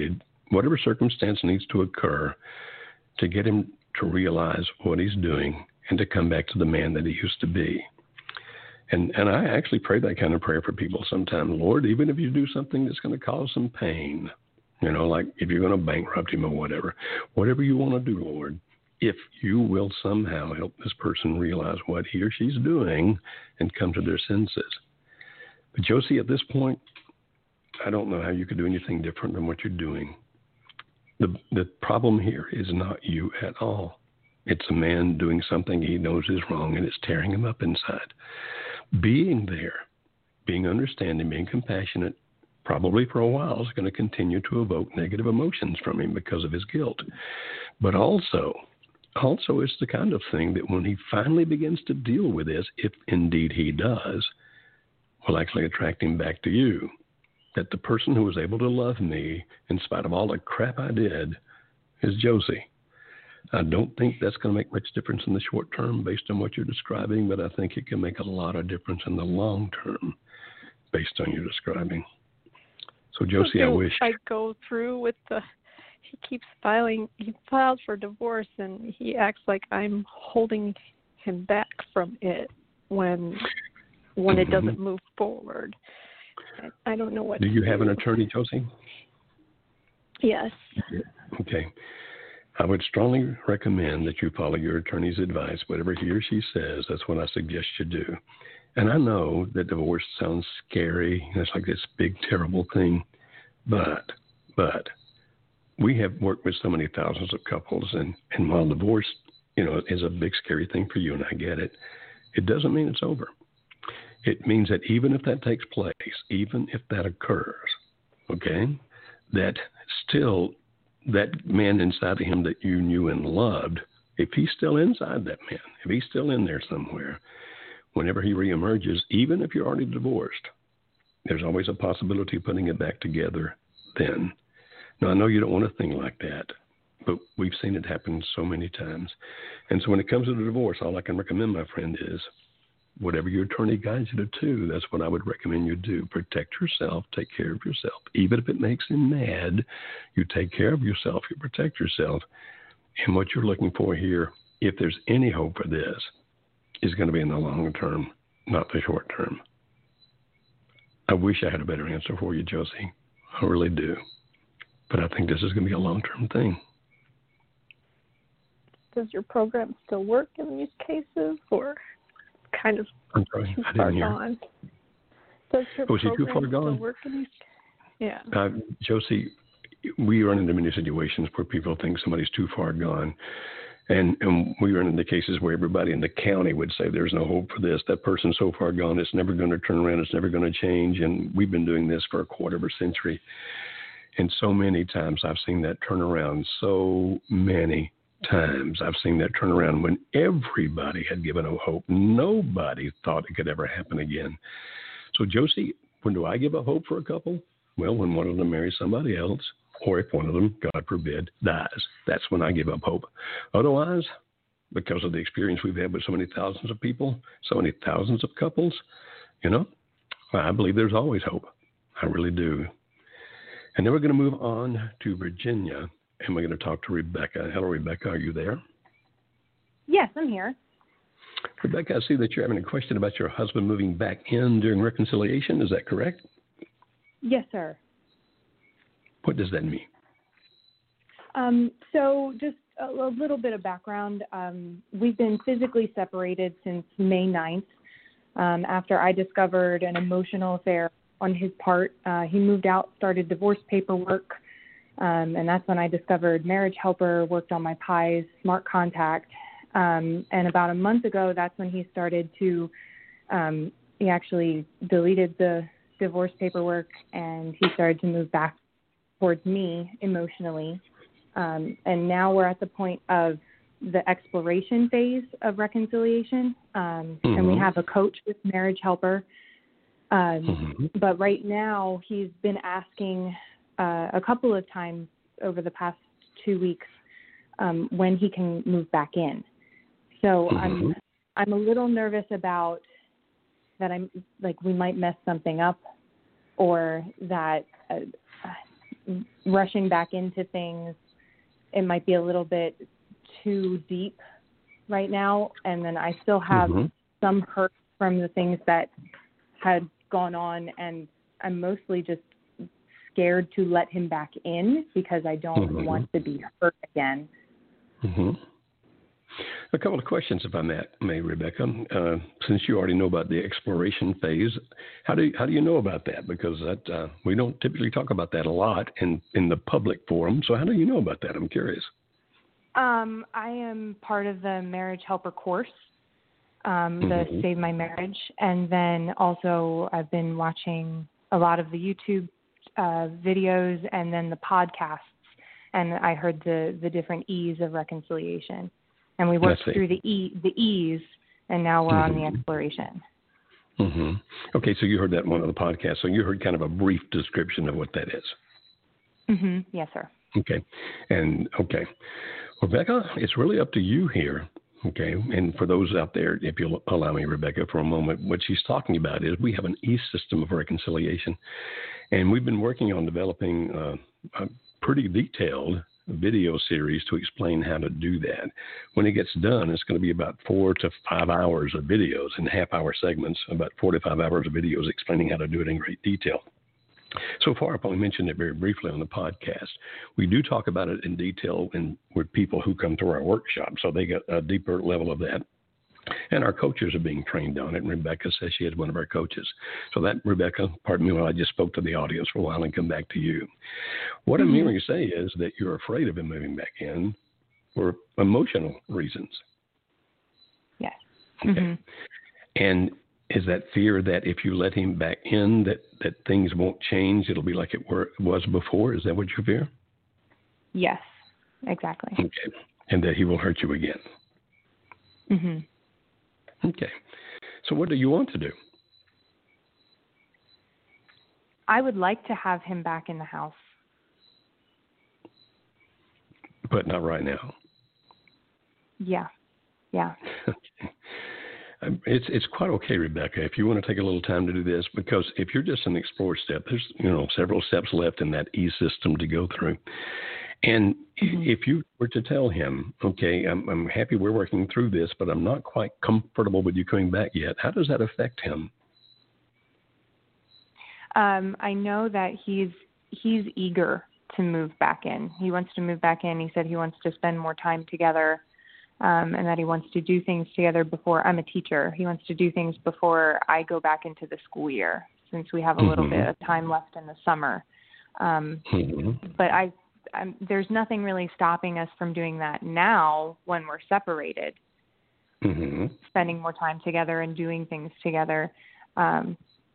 whatever circumstance needs to occur to get him to realize what he's doing and to come back to the man that he used to be. And and I actually pray that kind of prayer for people sometimes. Lord, even if you do something that's going to cause some pain, you know, like if you're going to bankrupt him or whatever, whatever you want to do, Lord, if you will somehow help this person realize what he or she's doing and come to their senses. But Josie, at this point, I don't know how you could do anything different than what you're doing. The the problem here is not you at all. It's a man doing something he knows is wrong, and it's tearing him up inside. Being there, being understanding, being compassionate, probably for a while is going to continue to evoke negative emotions from him because of his guilt. But also, also it's the kind of thing that when he finally begins to deal with this, if indeed he does, will actually attract him back to you. That the person who was able to love me in spite of all the crap I did is Josie. I don't think that's going to make much difference in the short term based on what you're describing, but I think it can make a lot of difference in the long term based on your describing. So, Josie, so I wish... I go through with the... He keeps filing... He filed for divorce, and he acts like I'm holding him back from it when when mm-hmm. it doesn't move forward. I don't know what Do you to have do. an attorney, Josie? Yes. Okay. I would strongly recommend that you follow your attorney's advice. Whatever he or she says, that's what I suggest you do. And I know that divorce sounds scary. It's like this big, terrible thing. But, but we have worked with so many thousands of couples. And, and while divorce, you know, is a big, scary thing for you, and I get it, it doesn't mean it's over. It means that even if that takes place, even if that occurs, okay, that still that man inside of him that you knew and loved, if he's still inside that man, if he's still in there somewhere, whenever he reemerges, even if you're already divorced, there's always a possibility of putting it back together then. Now, I know you don't want a thing like that, but we've seen it happen so many times. And so when it comes to the divorce, all I can recommend, my friend, is whatever your attorney guides you to do, that's what I would recommend you do. Protect yourself. Take care of yourself. Even if it makes him mad, you take care of yourself. You protect yourself. And what you're looking for here, if there's any hope for this, is going to be in the long term, not the short term. I wish I had a better answer for you, Josie. I really do. But I think this is going to be a long-term thing. Does your program still work in these cases, or kind of I'm sorry, too I far didn't hear. gone? Does your Was he program too far gone? still work in these? Yeah. Uh, Josie, we run into many situations where people think somebody's too far gone. And, and we run into cases where everybody in the county would say there's no hope for this. That person's so far gone, it's never going to turn around. It's never going to change. And we've been doing this for a quarter of a century. And so many times I've seen that turn around. So many times I've seen that turn around when everybody had given up hope. Nobody thought it could ever happen again. So, Josie, when do I give up hope for a couple? Well, when one of them marries somebody else, or if one of them, God forbid, dies. That's when I give up hope. Otherwise, because of the experience we've had with so many thousands of people, so many thousands of couples, you know, I believe there's always hope. I really do. And then we're going to move on to Virginia, and we're going to talk to Rebecca. Hello, Rebecca. Are you there? Yes, I'm here. Rebecca, I see that you're having a question about your husband moving back in during reconciliation. Is that correct? Yes, sir. What does that mean? Um, so just a, a little bit of background. Um, we've been physically separated since May ninth um, after I discovered an emotional affair on his part. Uh, he moved out, started divorce paperwork, um, and that's when I discovered Marriage Helper, worked on my pies, Smart Contact. Um, and about a month ago, that's when he started to, um, he actually deleted the divorce paperwork, and he started to move back towards me emotionally. Um, and now we're at the point of the exploration phase of reconciliation. Um, mm-hmm. And we have a coach with Marriage Helper. Um, mm-hmm. But right now he's been asking uh, a couple of times over the past two weeks um, when he can move back in. So mm-hmm. I'm I'm a little nervous about that. I'm like we might mess something up, or that uh, rushing back into things, it might be a little bit too deep right now. And then I still have mm-hmm. some hurt from the things that had gone on, and I'm mostly just scared to let him back in because I don't mm-hmm. want to be hurt again. Mm-hmm. A couple of questions, if I may, may Rebecca. Uh, since you already know about the exploration phase, how do you, how do you know about that? Because that uh, we don't typically talk about that a lot in, in the public forum. So how do you know about that? I'm curious. Um, I am part of the Marriage Helper course, um, the mm-hmm. Save My Marriage, and then also I've been watching a lot of the YouTube uh, videos and then the podcasts, and I heard the the different E's of reconciliation. And we worked through the E, the E's, and now we're mm-hmm. on the exploration. Mm-hmm. Okay, so you heard that one on the podcast. So you heard kind of a brief description of what that is. Mm-hmm. Yes, sir. Okay, and okay, Rebecca, it's really up to you here. Okay, and for those out there, if you'll allow me, Rebecca, for a moment, what she's talking about is we have an E system of reconciliation, and we've been working on developing uh, a pretty detailed video series to explain how to do that. When it gets done, it's going to be about four to five hours of videos in half-hour segments, about four to five hours of videos explaining how to do it in great detail. So far, I've only mentioned it very briefly on the podcast. We do talk about it in detail in, with people who come to our workshop, so they get a deeper level of that. And our coaches are being trained on it. And Rebecca says she is one of our coaches. So that, Rebecca, pardon me while I just spoke to the audience for a while and come back to you. What mm-hmm. I'm hearing you say is that you're afraid of him moving back in for emotional reasons. Yes. Okay. Mm-hmm. And is that fear that if you let him back in, that, that things won't change? It'll be like it were, was before? Is that what you fear? Yes, exactly. Okay. And that he will hurt you again. Mm-hmm. Okay. So what do you want to do? I would like to have him back in the house. But not right now. Yeah. Yeah. Okay. It's it's quite okay, Rebecca, if you want to take a little time to do this, because if you're just an explore step, there's, you know, several steps left in that E system to go through. And mm-hmm. if you were to tell him, okay, I'm, I'm happy we're working through this, but I'm not quite comfortable with you coming back yet, how does that affect him? Um, I know that he's he's eager to move back in. He wants to move back in. He said he wants to spend more time together, um, and that he wants to do things together before. I'm a teacher. He wants to do things before I go back into the school year, since we have a little mm-hmm. bit of time left in the summer. Um, mm-hmm. But I. Um, there's nothing really stopping us from doing that now when we're separated, mm-hmm. spending more time together and doing things together. Um,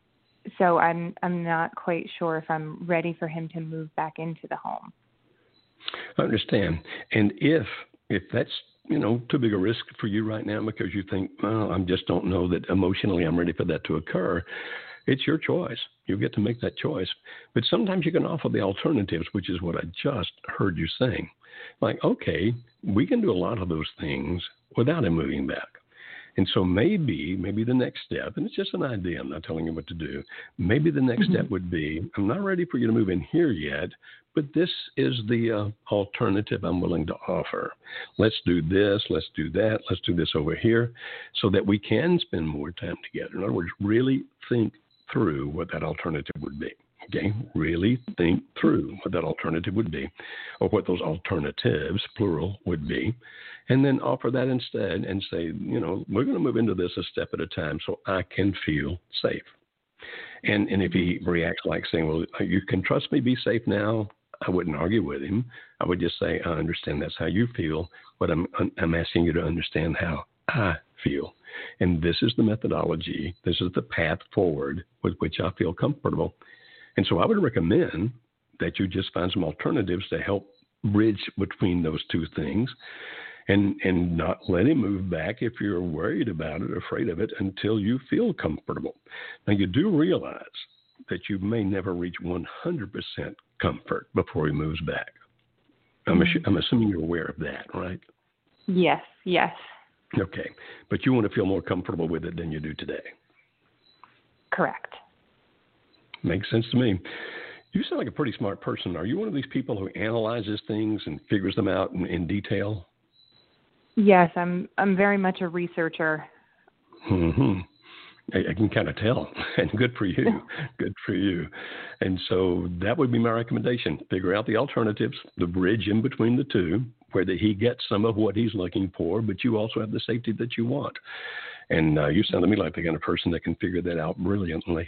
so I'm I'm not quite sure if I'm ready for him to move back into the home. I understand. And if if that's, you know, too big a risk for you right now because you think, well, I just don't know that emotionally I'm ready for that to occur, it's your choice. You get to make that choice. But sometimes you can offer the alternatives, which is what I just heard you saying. Like, okay, we can do a lot of those things without him moving back. And so maybe, maybe the next step, and it's just an idea, I'm not telling you what to do, maybe the next mm-hmm. step would be, I'm not ready for you to move in here yet, but this is the uh, alternative I'm willing to offer. Let's do this, let's do that, let's do this over here, so that we can spend more time together. In other words, really think through what that alternative would be. Okay, really think through what that alternative would be, or what those alternatives, plural, would be, and then offer that instead and say, you know, we're going to move into this a step at a time so I can feel safe. And and if he reacts like saying, well, you can trust me, be safe now, I wouldn't argue with him. I would just say, I understand that's how you feel, but I'm I'm asking you to understand how I feel. And this is the methodology, this is the path forward with which I feel comfortable. And so I would recommend that you just find some alternatives to help bridge between those two things, and, and not let him move back if you're worried about it, afraid of it, until you feel comfortable. Now, you do realize that you may never reach one hundred percent comfort before he moves back. I'm, mm-hmm. assu- I'm assuming you're aware of that, right? Yes, yes. Okay, but you want to feel more comfortable with it than you do today. Correct. Makes sense to me. You sound like a pretty smart person. Are you one of these people who analyzes things and figures them out in, in detail? Yes, I'm. I'm very much a researcher. Mm-hmm. I, I can kind of tell, and good for you. Good for you. And so that would be my recommendation. Figure out the alternatives, the bridge in between the two, where that he gets some of what he's looking for, but you also have the safety that you want. And uh, you sound to me like the kind of person that can figure that out brilliantly.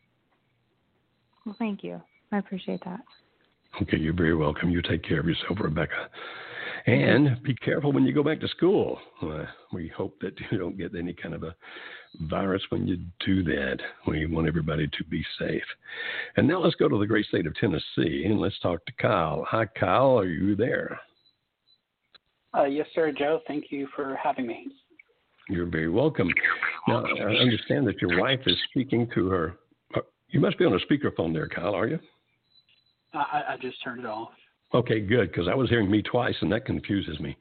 Well, thank you. I appreciate that. Okay, you're very welcome. You take care of yourself, Rebecca. And be careful when you go back to school. Uh, we hope that you don't get any kind of a virus when you do that. We want everybody to be safe. And now let's go to the great state of Tennessee, and let's talk to Kyle. Hi, Kyle. Are you there? Uh, yes, sir, Joe. Thank you for having me. You're very welcome. Now, I understand that your wife is speaking to her. You must be on a speakerphone there, Kyle, are you? I, I just turned it off. Okay, good, because I was hearing me twice, and that confuses me.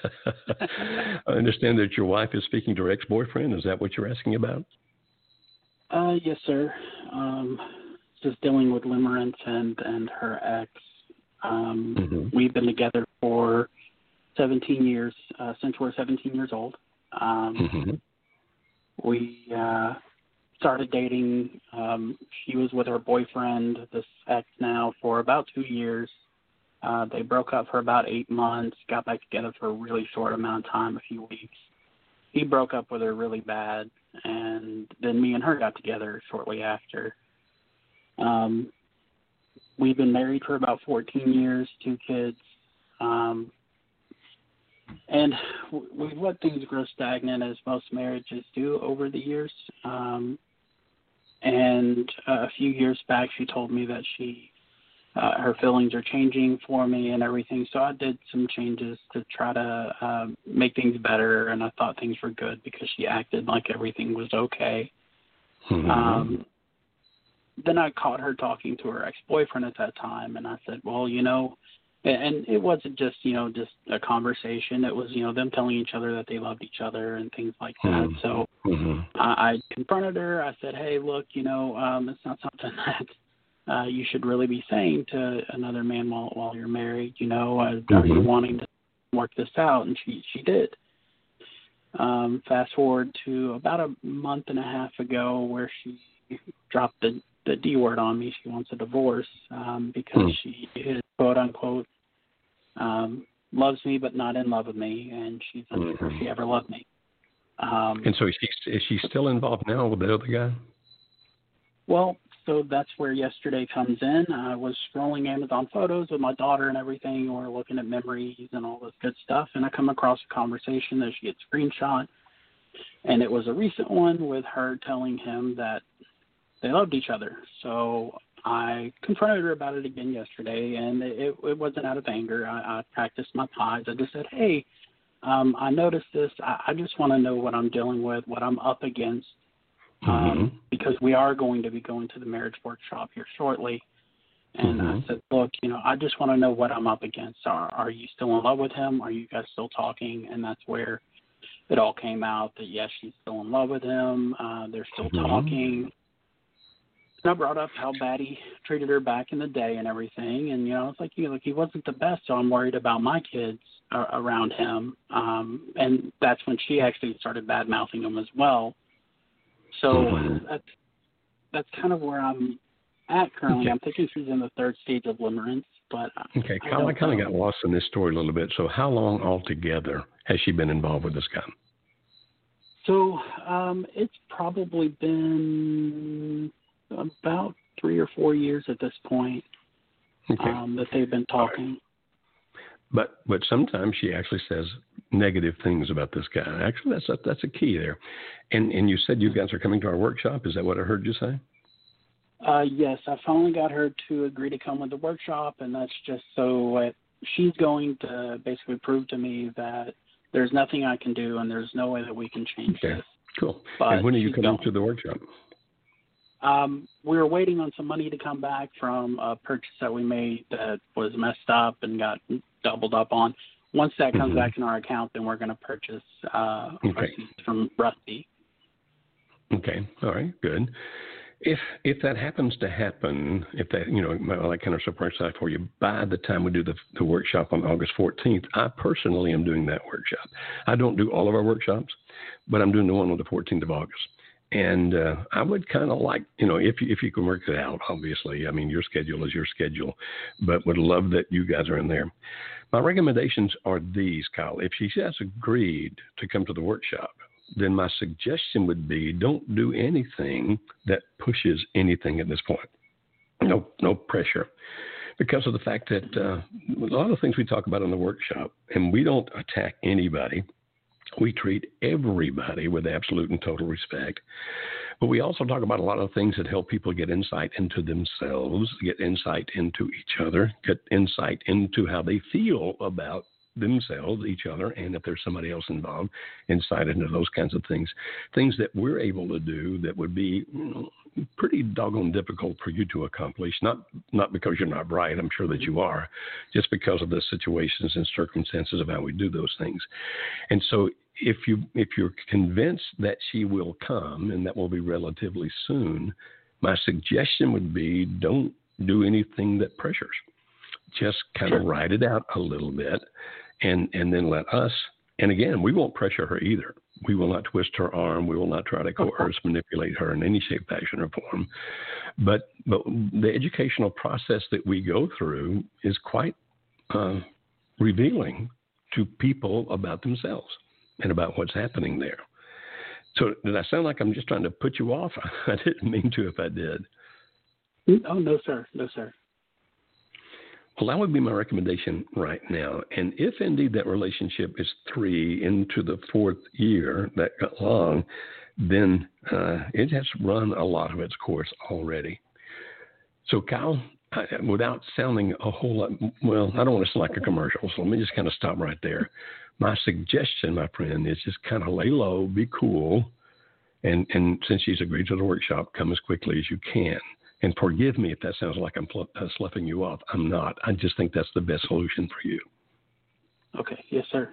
I understand that your wife is speaking to her ex-boyfriend. Is that what you're asking about? Uh, yes, sir. Um, just dealing with limerence and, and her ex. Um, mm-hmm. We've been together for seventeen years, uh, since we're seventeen years old. Um, mm-hmm. We uh, started dating. Um, she was with her boyfriend, this ex now, for about two years. Uh, they broke up for about eight months, got back together for a really short amount of time, a few weeks. He broke up with her really bad, and then me and her got together shortly after. Um, we've been married for about fourteen years, two kids. Um, and we've let things grow stagnant, as most marriages do over the years. Um, and uh, a few years back, she told me that she Uh, her feelings are changing for me and everything. So I did some changes to try to uh, make things better, and I thought things were good because she acted like everything was okay. Mm-hmm. Um, then I caught her talking to her ex-boyfriend at that time, and I said, well, you know, and it wasn't just, you know, just a conversation. It was, you know, them telling each other that they loved each other and things like that. Mm-hmm. So mm-hmm. I, I confronted her. I said, hey, look, you know, um, it's not something that Uh, you should really be saying to another man while while you're married, you know, uh, mm-hmm. are you wanting to work this out? And she, she did. Um, fast forward to about a month and a half ago where she dropped the, the D word on me. She wants a divorce um, because mm. she is, quote unquote, um, loves me but not in love with me, and she's unsure mm-hmm. if she ever loved me. Um, and so is she, is she still involved now with the other guy? Well, so that's where yesterday comes in. I was scrolling Amazon photos with my daughter and everything, or looking at memories and all this good stuff, and I come across a conversation that she had screenshot, and it was a recent one with her telling him that they loved each other. So I confronted her about it again yesterday, and it, it wasn't out of anger. I, I practiced my pies. I just said, hey, um, I noticed this. I, I just want to know what I'm dealing with, what I'm up against. Um, mm-hmm. because we are going to be going to the marriage workshop here shortly. And mm-hmm. I said, look, you know, I just want to know what I'm up against. Are, are you still in love with him? Are you guys still talking? And that's where it all came out that, yes, she's still in love with him. Uh, they're still mm-hmm. talking. And I brought up how bad he treated her back in the day and everything. And, you know, it's like, you know, like he wasn't the best, so I'm worried about my kids uh, around him. Um, and that's when she actually started bad-mouthing him as well. So mm-hmm. that's, that's kind of where I'm at currently. Okay. I'm thinking she's in the third stage of limerence. But okay, I, Kyle, I kind of got lost in this story a little bit. So how long altogether has she been involved with this guy? So um, it's probably been about three or four years at this point okay. um, that they've been talking. But but sometimes she actually says negative things about this guy. Actually, that's a, that's a key there. And and you said you guys are coming to our workshop. Is that what I heard you say? Uh, yes, I finally got her to agree to come with the workshop, and that's just so uh, she's going to basically prove to me that there's nothing I can do and there's no way that we can change okay. this. Cool. But and when are you coming going. to the workshop? Um, we were waiting on some money to come back from a purchase that we made that was messed up and got doubled up on. Once that comes mm-hmm. back in our account, then we're going to purchase uh, okay. from Rusty. Okay. All right. Good. If if that happens to happen, if that, you know, that kind of surprise side for you, by the time we do the, the workshop on August fourteenth, I personally am doing that workshop. I don't do all of our workshops, but I'm doing the one on the fourteenth of August. And uh, I would kind of like, you know, if, if you can work it out, obviously. I mean, your schedule is your schedule, but would love that you guys are in there. My recommendations are these, Kyle. If she has agreed to come to the workshop, then my suggestion would be don't do anything that pushes anything at this point. No, no pressure. Because of the fact that uh, a lot of things we talk about in the workshop, and we don't attack anybody. We treat everybody with absolute and total respect. But we also talk about a lot of things that help people get insight into themselves, get insight into each other, get insight into how they feel about themselves, each other, and if there's somebody else involved, insight into those kinds of things. Things that we're able to do that would be, you know, pretty doggone difficult for you to accomplish, not not because you're not bright, I'm sure that you are, just because of the situations and circumstances of how we do those things. And so if you if you're convinced that she will come, and that will be relatively soon, my suggestion would be don't do anything that pressures. Just kind of ride it out a little bit, and and then let us, and again, we won't pressure her either. We will not twist her arm. We will not try to coerce, manipulate her in any shape, fashion, or form. But but the educational process that we go through is quite uh, revealing to people about themselves and about what's happening there. So did I sound like I'm just trying to put you off? I didn't mean to if I did. Oh, no, sir. No, sir. Well, that would be my recommendation right now. And if indeed that relationship is three into the fourth year, that long, then uh, it has run a lot of its course already. So, Kyle, I, without sounding a whole lot, well, I don't want to sound like a commercial, so let me just kind of stop right there. My suggestion, my friend, is just kind of lay low, be cool, and, and since she's agreed to the workshop, come as quickly as you can. And forgive me if that sounds like I'm pl- uh, sloughing you off. I'm not. I just think that's the best solution for you. Okay. Yes, sir.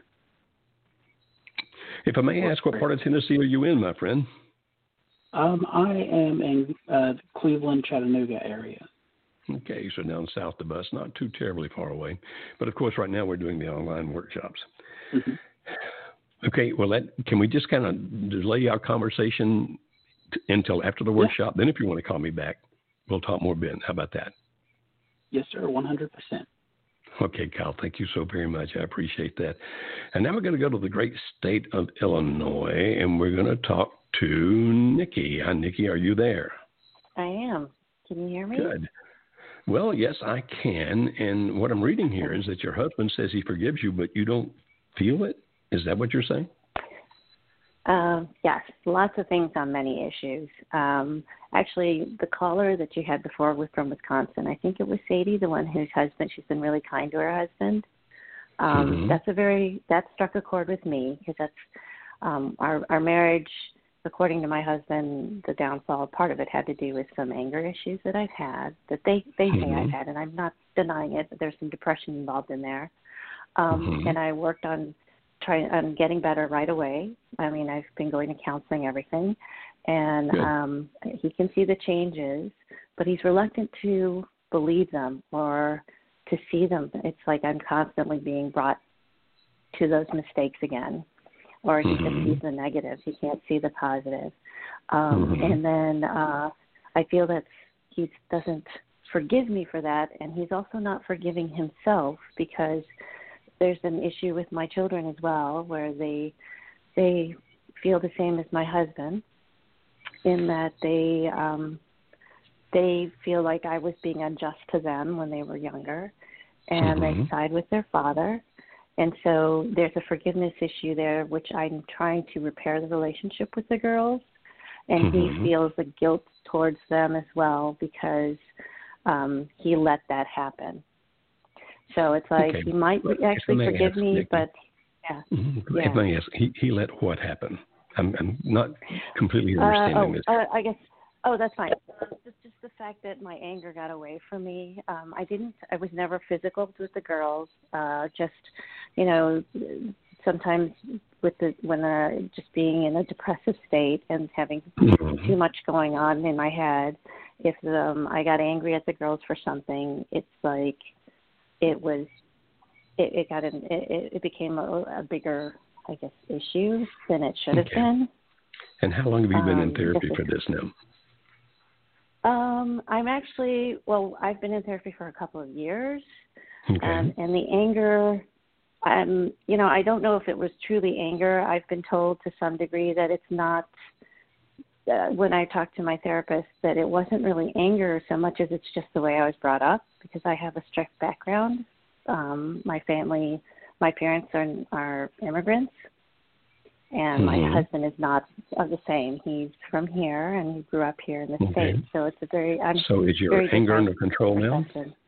If I may ask, what part of Tennessee are you in, my friend? Um, I am in uh, the Cleveland, Chattanooga area. Okay, so down south of us, not too terribly far away. But, of course, right now we're doing the online workshops. Mm-hmm. Okay, well, that, can we just kind of delay our conversation t- until after the workshop? Yeah. Then if you want to call me back, we'll talk more, Ben. How about that? Yes, sir, one hundred percent. Okay, Kyle, thank you so very much. I appreciate that. And now we're going to go to the great state of Illinois, and we're going to talk to Nikki. Hi, Nikki, are you there? I am. Can you hear me? Good. Well, yes, I can. And what I'm reading here is that your husband says he forgives you, but you don't feel it? Is that what you're saying? Um, yes, lots of things on many issues. Um, actually, the caller that you had before was from Wisconsin. I think it was Sadie, the one whose husband, she's been really kind to her husband. Um, mm-hmm. That's a very, that struck a chord with me because that's um, our, our marriage, according to my husband, the downfall, part of it had to do with some anger issues that I've had, that they, they mm-hmm. say I've had, and I'm not denying it, but there's some depression involved in there. Um, mm-hmm. And I worked on trying on getting better right away. I mean, I've been going to counseling, everything, and um, he can see the changes, but he's reluctant to believe them or to see them. It's like I'm constantly being brought to those mistakes again, or he mm-hmm. just sees the negative. He can't see the positive. Um, mm-hmm. And then uh, I feel that he doesn't forgive me for that, and he's also not forgiving himself because there's an issue with my children as well, where they they feel the same as my husband, in that they um, they feel like I was being unjust to them when they were younger, and mm-hmm. they side with their father, and so there's a forgiveness issue there, which I'm trying to repair the relationship with the girls, and mm-hmm. he feels the guilt towards them as well because um, he let that happen. So it's like okay. he might well, actually forgive ask, me, Nikki, but yeah. Mm-hmm. yeah. If I ask, he, he let what happen? I'm, I'm not completely understanding uh, oh, this. Uh, I guess, oh, that's fine. It's just the fact that my anger got away from me. Um, I didn't, I was never physical with the girls, uh, just, you know, sometimes with the when uh, just being in a depressive state and having mm-hmm. too much going on in my head, if um, I got angry at the girls for something, it's like it was it, it got an, it, it became a, a bigger, I guess, issue than it should okay. have been. And how long have you been um, in therapy this for this now? Um, I'm actually, well, I've been in therapy for a couple of years. Okay. Um, and the anger, um, you know, I don't know if it was truly anger. I've been told to some degree that it's not, uh, when I talked to my therapist, that it wasn't really anger so much as it's just the way I was brought up, because I have a strict background. Um, my family, my parents are, are immigrants. And mm-hmm. my husband is not of the same. He's from here, and he grew up here in the okay. States. So it's a very I'm so is your very anger under control now?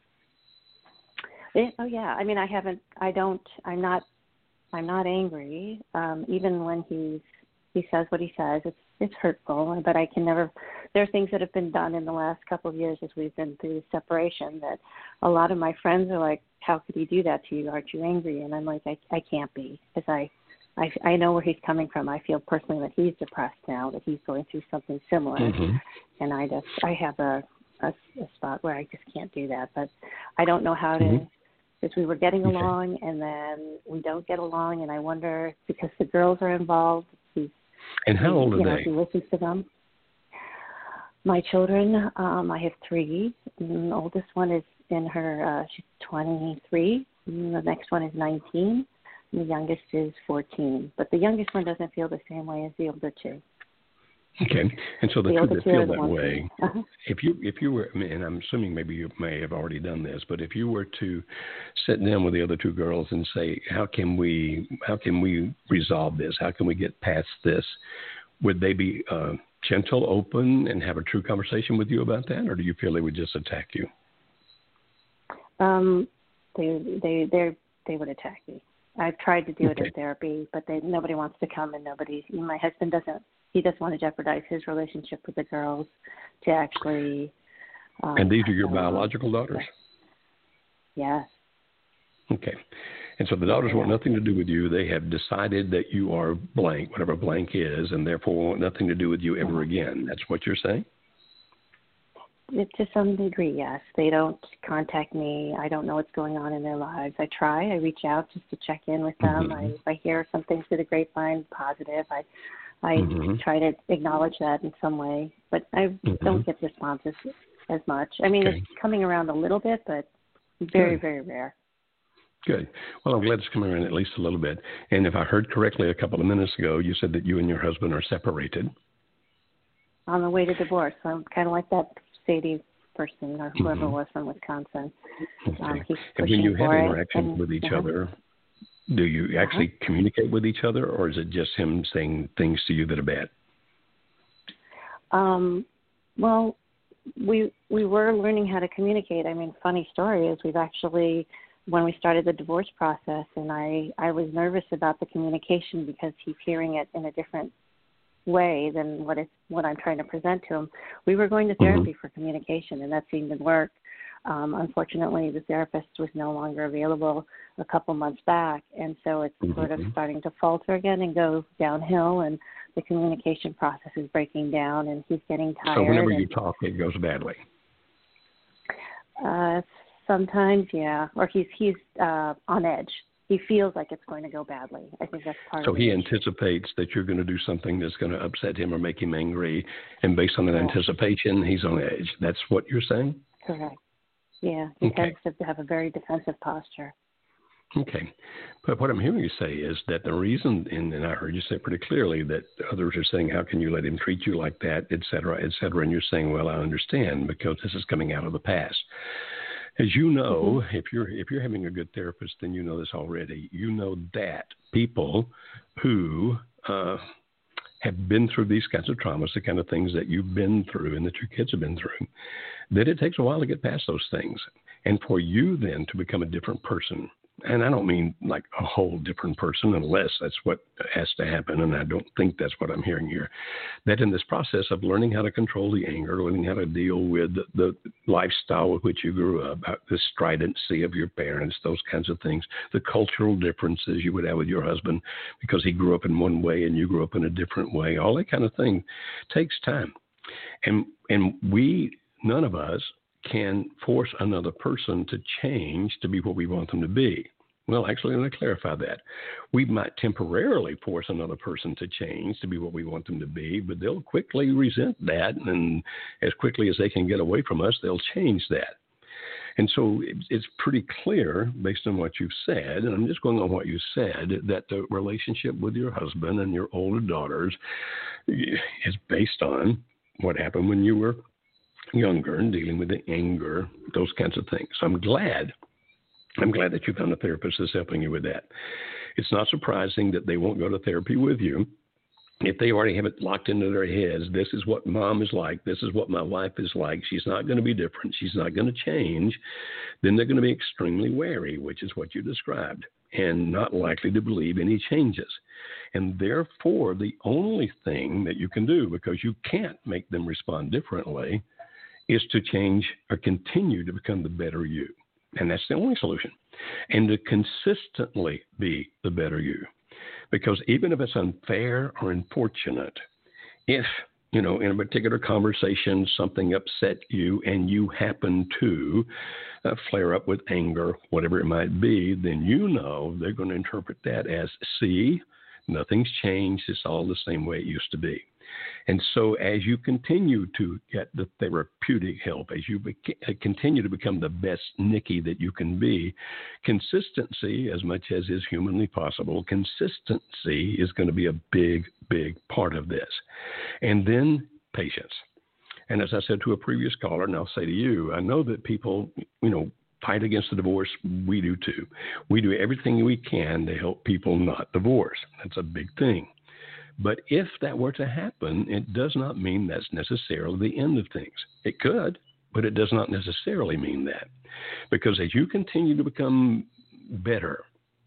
It, oh yeah. I mean, I haven't. I don't. I'm not. I'm not angry. Um, even when he's he says what he says, it's it's hurtful. But I can never. There are things that have been done in the last couple of years as we've been through the separation that a lot of my friends are like, "How could he do that to you? Aren't you angry?" And I'm like, I I can't be, because I. I, I know where he's coming from. I feel personally that he's depressed now, that he's going through something similar, mm-hmm. and I just I have a, a, a spot where I just can't do that. But I don't know how mm-hmm. to, because we were getting okay. along, and then we don't get along, and I wonder, because the girls are involved. He's, and how he, old are you know, they? He listens to them. My children, um, I have three. The oldest one is in her, uh, she's twenty-three. And the next one is nineteen. The youngest is fourteen, but the youngest one doesn't feel the same way as the older two. Okay, and so the, the two that feel that way, uh-huh. if you if you were, and I'm assuming maybe you may have already done this, but if you were to sit down with the other two girls and say, how can we how can we resolve this? How can we get past this? Would they be uh, gentle, open, and have a true conversation with you about that, or do you feel they would just attack you? Um, they they they they would attack me. I've tried to do okay. it in therapy, but they, nobody wants to come, and nobody. My husband doesn't. He doesn't want to jeopardize his relationship with the girls to actually. Um, and these are your biological daughters? Yes. Okay. And so the daughters yeah. want nothing to do with you. They have decided that you are blank, whatever blank is, and therefore want nothing to do with you ever mm-hmm. again. That's what you're saying? To some degree, yes. They don't contact me. I don't know what's going on in their lives. I try. I reach out just to check in with them. Mm-hmm. I, I hear something through the grapevine positive. I I mm-hmm. try to acknowledge that in some way, but I mm-hmm. don't get responses as much. I mean, okay. It's coming around a little bit, but very, Good. very rare. Good. Well, I'm glad it's coming around at least a little bit. And if I heard correctly a couple of minutes ago, you said that you and your husband are separated. On the way to divorce. So I'm kind of like that Sadie person or whoever mm-hmm. was from Wisconsin. Okay. Um, he's and when you have interactions and, with each uh-huh. other, do you actually uh-huh. communicate with each other, or is it just him saying things to you that are bad? Um, well, we we were learning how to communicate. I mean, funny story is we've actually, when we started the divorce process, and I, I was nervous about the communication because he's hearing it in a different way than what it's what I'm trying to present to him. We were going to therapy mm-hmm. for communication, and that seemed to work. Um, unfortunately, the therapist was no longer available a couple months back, and so it's mm-hmm. sort of starting to falter again and go downhill, and the communication process is breaking down, and he's getting tired. So whenever and, you talk, it goes badly? Uh, sometimes, yeah. Or he's he's uh, on edge. He feels like it's going to go badly. I think that's part so of it. So he anticipates that you're going to do something that's going to upset him or make him angry, and based on that yeah. anticipation, he's on edge. That's what you're saying? Correct. Yeah, he okay. tends to have a very defensive posture. Okay. But what I'm hearing you say is that the reason, and, and I heard you say pretty clearly that others are saying, how can you let him treat you like that, et cetera, et cetera, and you're saying, well, I understand because this is coming out of the past. As you know, mm-hmm. if you're if you're having a good therapist, then you know this already. You know that people who uh, have been through these kinds of traumas, the kind of things that you've been through and that your kids have been through, that it takes a while to get past those things. And for you then to become a different person, and I don't mean like a whole different person unless that's what has to happen, and I don't think that's what I'm hearing here, that in this process of learning how to control the anger, learning how to deal with the, the lifestyle with which you grew up, the stridency of your parents, those kinds of things, the cultural differences you would have with your husband because he grew up in one way and you grew up in a different way, all that kind of thing takes time. And and we, none of us, can force another person to change to be what we want them to be. Well, actually, let me clarify that. We might temporarily force another person to change to be what we want them to be, but they'll quickly resent that, and as quickly as they can get away from us, they'll change that. And so it's pretty clear, based on what you've said, and I'm just going on what you said, that the relationship with your husband and your older daughters is based on what happened when you were younger and dealing with the anger, those kinds of things. So I'm glad, I'm glad that you found a therapist that's helping you with that. It's not surprising that they won't go to therapy with you if they already have it locked into their heads. This is what mom is like. This is what my wife is like. She's not going to be different. She's not going to change. Then they're going to be extremely wary, which is what you described, and not likely to believe any changes. And therefore, the only thing that you can do, because you can't make them respond differently, is to change or continue to become the better you. And that's the only solution. And to consistently be the better you. Because even if it's unfair or unfortunate, if, you know, in a particular conversation, something upset you and you happen to uh, flare up with anger, whatever it might be, then you know they're going to interpret that as, see, nothing's changed. It's all the same way it used to be. And so as you continue to get the therapeutic help, as you beca- continue to become the best Nikki that you can be, consistency, as much as is humanly possible, consistency is going to be a big, big part of this. And then patience. And as I said to a previous caller, and I'll say to you, I know that people, you know, fight against the divorce. We do too. We do everything we can to help people not divorce. That's a big thing. But if that were to happen, it does not mean that's necessarily the end of things. It could, but it does not necessarily mean that. Because as you continue to become better,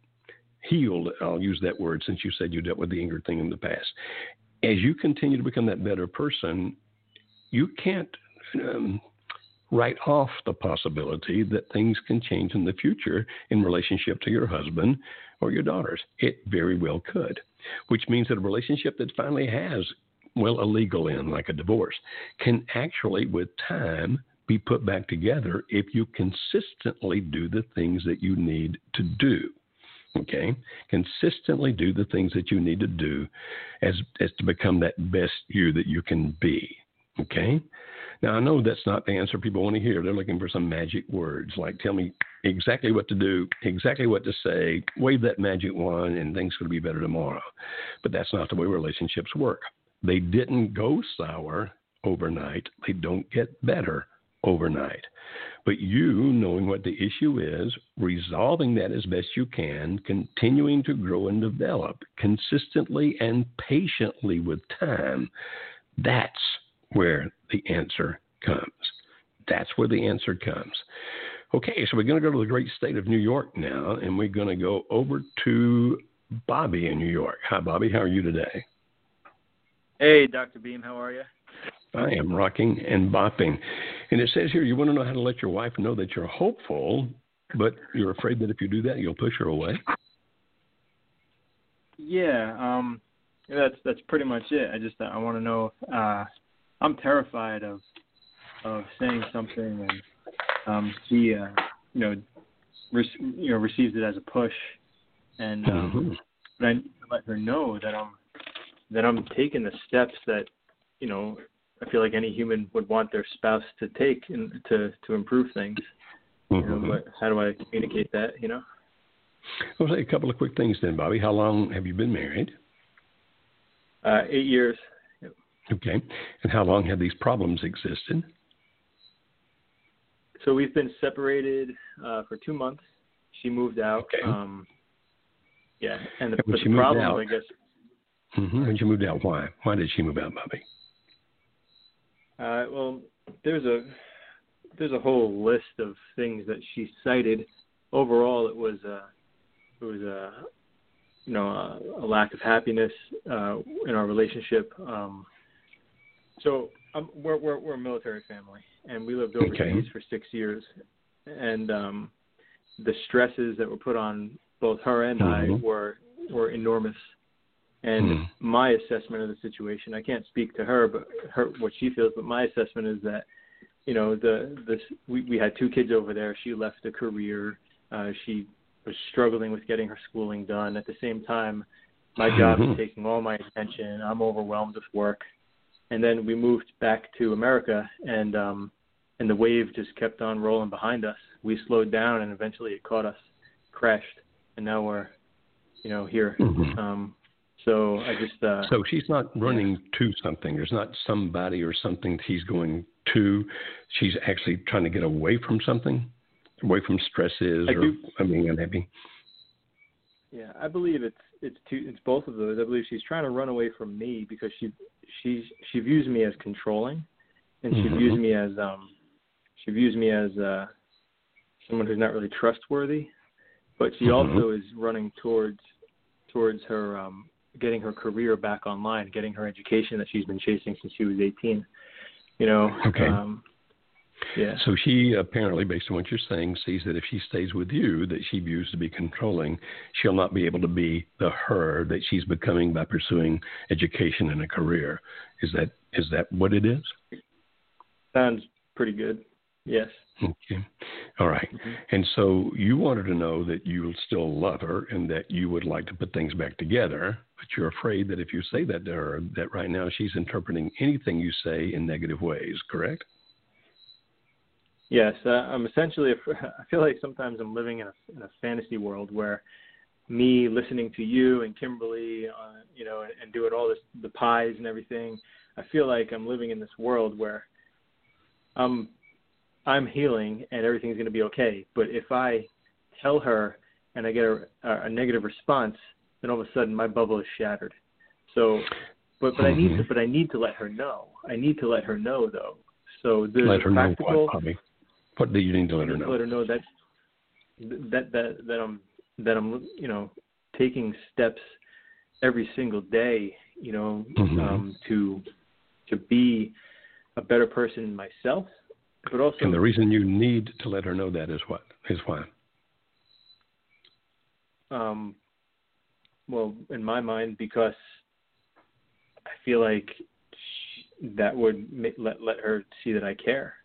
healed, I'll use that word since you said you dealt with the anger thing in the past. As you continue to become that better person, you can't um, write off the possibility that things can change in the future in relationship to your husband or your daughters. It very well could. Which means that a relationship that finally has, well, a legal end, like a divorce, can actually, with time, be put back together if you consistently do the things that you need to do. Okay? Consistently do the things that you need to do as, as to become that best you that you can be. Okay? Now, I know that's not the answer people want to hear. They're looking for some magic words, like tell me exactly what to do, exactly what to say, wave that magic wand, and things will be better tomorrow. But that's not the way relationships work. They didn't go sour overnight. They don't get better overnight. But you, knowing what the issue is, resolving that as best you can, continuing to grow and develop consistently and patiently with time, that's where the answer comes. That's where the answer comes. Okay, so we're going to go to the great state of New York now, and we're going to go over to Bobby in New York. Hi, Bobby. How are you today? Hey, Doctor Beam. How are you? I am rocking and bopping. And it says here you want to know how to let your wife know that you're hopeful, but you're afraid that if you do that, you'll push her away. Yeah, um, that's that's pretty much it. I just I want to know. Uh, I'm terrified of of saying something and um, she, uh, you know, re- you know, receives it as a push, and um, mm-hmm. but I need to let her know that I'm that I'm taking the steps that, you know, I feel like any human would want their spouse to take in, to to improve things. Mm-hmm. You know, but how do I communicate that? You know. I'll say a couple of quick things then, Bobby. How long have you been married? Uh, eight years. Yep. Okay. And how long have these problems existed? So we've been separated uh, for two months. She moved out. Okay. Um, yeah, and the, and but the problem, out, I guess. Mm-hmm. When she moved out, why? Why did she move out, Bobby? Uh, well, there's a there's a whole list of things that she cited. Overall, it was uh, it was a you know a, a lack of happiness uh, in our relationship. Um, so um, we're, we're we're a military family, and we lived overseas okay. for six years, and um, the stresses that were put on both her and mm-hmm. I were were enormous. And mm-hmm. my assessment of the situation, I can't speak to her, but her what she feels. But my assessment is that, you know, the the we, we had two kids over there. She left a career. Uh, she was struggling with getting her schooling done. At the same time, my job mm-hmm. is taking all my attention. I'm overwhelmed with work. And then we moved back to America, and um, and the wave just kept on rolling behind us. We slowed down, and eventually it caught us, crashed, and now we're, you know, here. Mm-hmm. Um, So I just. Uh, so she's not running yeah. to something. There's not somebody or something she's going to. She's actually trying to get away from something, away from stresses I or do, I being unhappy. Yeah, I believe it's it's two, it's both of those. I believe she's trying to run away from me because she she's she views me as controlling, and she mm-hmm. views me as um she views me as uh, someone who's not really trustworthy. But she mm-hmm. also is running towards towards her. Um, getting her career back online, getting her education that she's been chasing since she was eighteen. You know, okay. Um, yeah. So she apparently, based on what you're saying, sees that if she stays with you, that she views to be controlling, she'll not be able to be the her that she's becoming by pursuing education and a career. Is that is that what it is? Sounds pretty good. Yes. Okay. All right. Mm-hmm. And so you wanted to know that you still love her and that you would like to put things back together, but you're afraid that if you say that to her, that right now she's interpreting anything you say in negative ways, correct? Yes. Uh, I'm essentially, I feel like sometimes I'm living in a, in a fantasy world where me listening to you and Kimberly, uh, you know, and, and doing all this, the pies and everything, I feel like I'm living in this world where I'm I'm healing and everything's going to be okay. But if I tell her and I get a, a negative response, then all of a sudden my bubble is shattered. So, but but mm-hmm. I need to but I need to let her know. I need to let her know though. So there's let her practical. Know what, Bobby? What do you need to let her know? Let her know that that that that I'm that I'm you know taking steps every single day. You know mm-hmm. um, to to be a better person myself. But also, and the reason you need to let her know that is what? Is why? Um, well, in my mind, because I feel like she, that would make, let let her see that I care.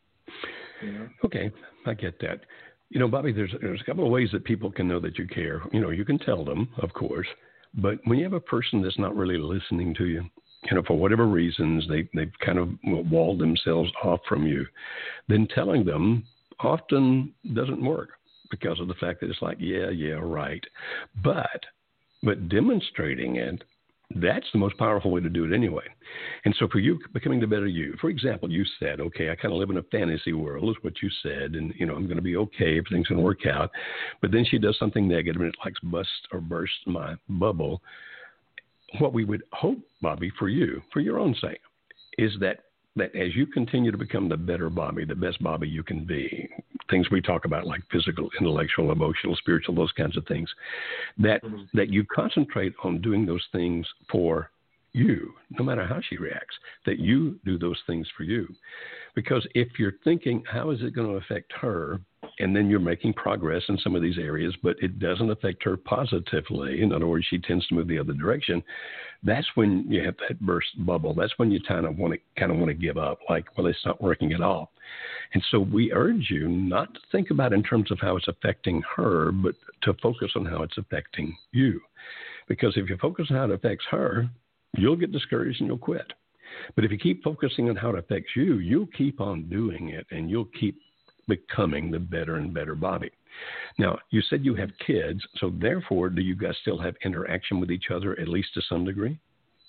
You know? Okay, I get that. You know, Bobby, there's there's a couple of ways that people can know that you care. You know, you can tell them, of course, but when you have a person that's not really listening to you, you know, for whatever reasons, they, they've kind of walled themselves off from you, then telling them often doesn't work because of the fact that it's like, yeah, yeah, right. But, but demonstrating it, that's the most powerful way to do it anyway. And so for you, becoming the better you, for example, you said, okay, I kind of live in a fantasy world is what you said. And, you know, I'm going to be okay. Everything's going to work out. But then she does something negative and it like bust or burst my bubble. What we would hope, Bobby, for you, for your own sake, is that, that as you continue to become the better Bobby, the best Bobby you can be, things we talk about like physical, intellectual, emotional, spiritual, those kinds of things, that mm-hmm. that you concentrate on doing those things for you, no matter how she reacts, that you do those things for you. Because if you're thinking, how is it going to affect her? And then you're making progress in some of these areas, but it doesn't affect her positively. In other words, she tends to move the other direction. That's when you have that burst bubble. That's when you kind of want to kind of want to give up, like, well, it's not working at all. And so we urge you not to think about it in terms of how it's affecting her, but to focus on how it's affecting you. Because if you focus on how it affects her, you'll get discouraged and you'll quit. But if you keep focusing on how it affects you, you'll keep on doing it and you'll keep becoming the better and better Bobby. Now, you said you have kids, so therefore, do you guys still have interaction with each other, at least to some degree?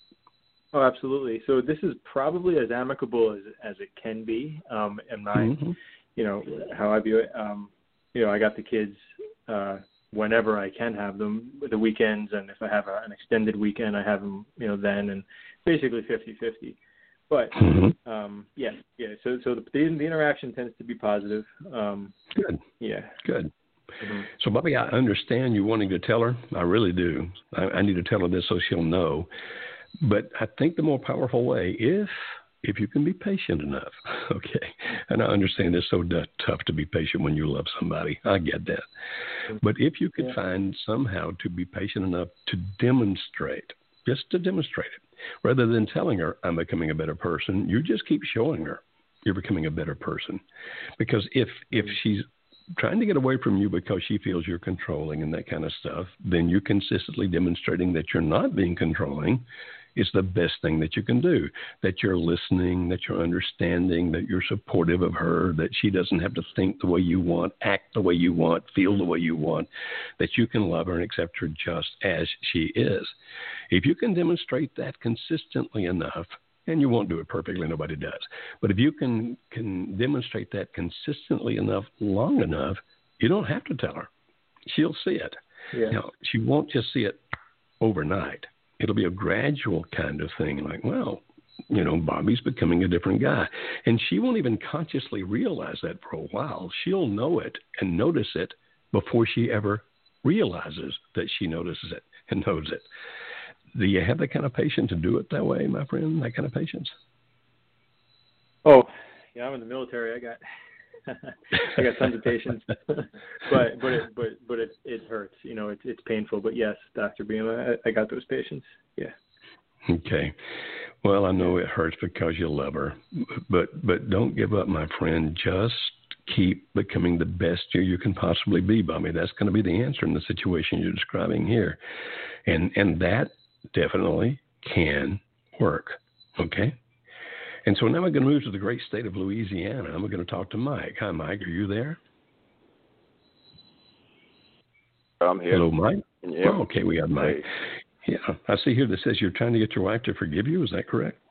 Oh, absolutely. So this is probably as amicable as as it can be. Um, and my, mm-hmm. you know, how I view it, um, you know, I got the kids uh, whenever I can have them, the weekends, and if I have a, an extended weekend, I have them, you know, then, and basically fifty-fifty. But, mm-hmm. um, yeah, yeah. So, so the, the interaction tends to be positive. Um, Good. Yeah. Good. Mm-hmm. So, Bobby, I understand you wanting to tell her. I really do. I, I need to tell her this so she'll know. But I think the more powerful way, if if you can be patient enough, okay, and I understand it's so d- tough to be patient when you love somebody. I get that. But if you could yeah. find somehow to be patient enough to demonstrate, just to demonstrate it, rather than telling her, I'm becoming a better person, you just keep showing her you're becoming a better person. Because if if she's trying to get away from you because she feels you're controlling and that kind of stuff, then you consistently demonstrating that you're not being controlling is the best thing that you can do, that you're listening, that you're understanding, that you're supportive of her, that she doesn't have to think the way you want, act the way you want, feel the way you want, that you can love her and accept her just as she is. If you can demonstrate that consistently enough, and you won't do it perfectly, nobody does, but if you can, can demonstrate that consistently enough, long enough, you don't have to tell her. She'll see it. Yeah. Now, she won't just see it overnight. It'll be a gradual kind of thing, like, well, you know, Bobby's becoming a different guy. And she won't even consciously realize that for a while. She'll know it and notice it before she ever realizes that she notices it and knows it. Do you have that kind of patience to do it that way, my friend, that kind of patience? Oh, yeah, I'm in the military. I got I got tons of patience, but but it but but it, it hurts. You know, it's it's painful. But yes, Doctor Beam, I, I got those patients. Yeah. Okay. Well, I know it hurts because you love her, but but don't give up, my friend. Just keep becoming the best you, you can possibly be, Bobby. That's going to be the answer in the situation you're describing here, and and that definitely can work. Okay. And so now we're going to move to the great state of Louisiana, and we're going to talk to Mike. Hi, Mike. Are you there? I'm here. Hello, Mike. Yeah. Oh, okay, we got Mike. Hey. Yeah, I see here that says you're trying to get your wife to forgive you. Is that correct?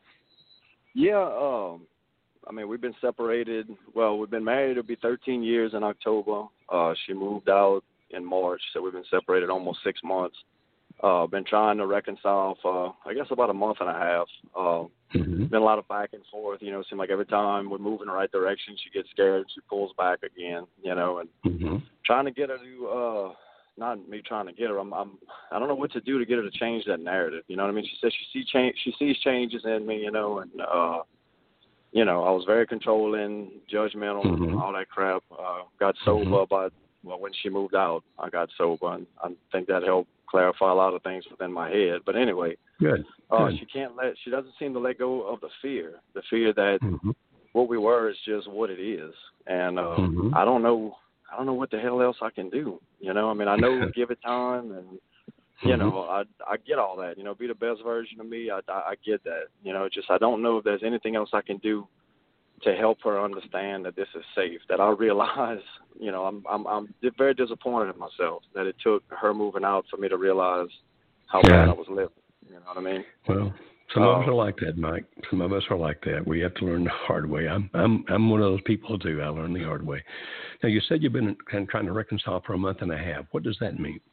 Yeah. Um, I mean, we've been separated. Well, we've been married. It'll be thirteen years in October. Uh, she moved out in March, so we've been separated almost six months. Uh, been trying to reconcile for, I guess, about a month and a half. Uh, mm-hmm. Been a lot of back and forth. You know, it seems like every time we move in the right direction, she gets scared. She pulls back again. You know, and mm-hmm. trying to get her to, uh, not me trying to get her. I'm, I'm, I don't know what to do to get her to change that narrative. You know what I mean? She says she see change. She sees changes in me. You know, and uh, you know, I was very controlling, judgmental, mm-hmm. all that crap. Uh, got sober mm-hmm. about well when she moved out. I got sober, and I think that helped clarify a lot of things within my head. But anyway, good. Uh, good. She can't let. She doesn't seem to let go of the fear. The fear that mm-hmm. what we were is just what it is, and uh, mm-hmm. I don't know. I don't know what the hell else I can do. You know, I mean, I know give it time, and you mm-hmm. know, I I get all that. You know, be the best version of me. I, I I get that. You know, just I don't know if there's anything else I can do to help her understand that this is safe. That I realize, you know, I'm I'm I'm very disappointed in myself that it took her moving out for me to realize how yeah. bad I was living. You know what I mean? Well, some um, of us are like that, Mike. Some of us are like that. We have to learn the hard way. I'm I'm I'm one of those people too. I learned the hard way. Now, you said you've been kind of trying to reconcile for a month and a half. What does that mean?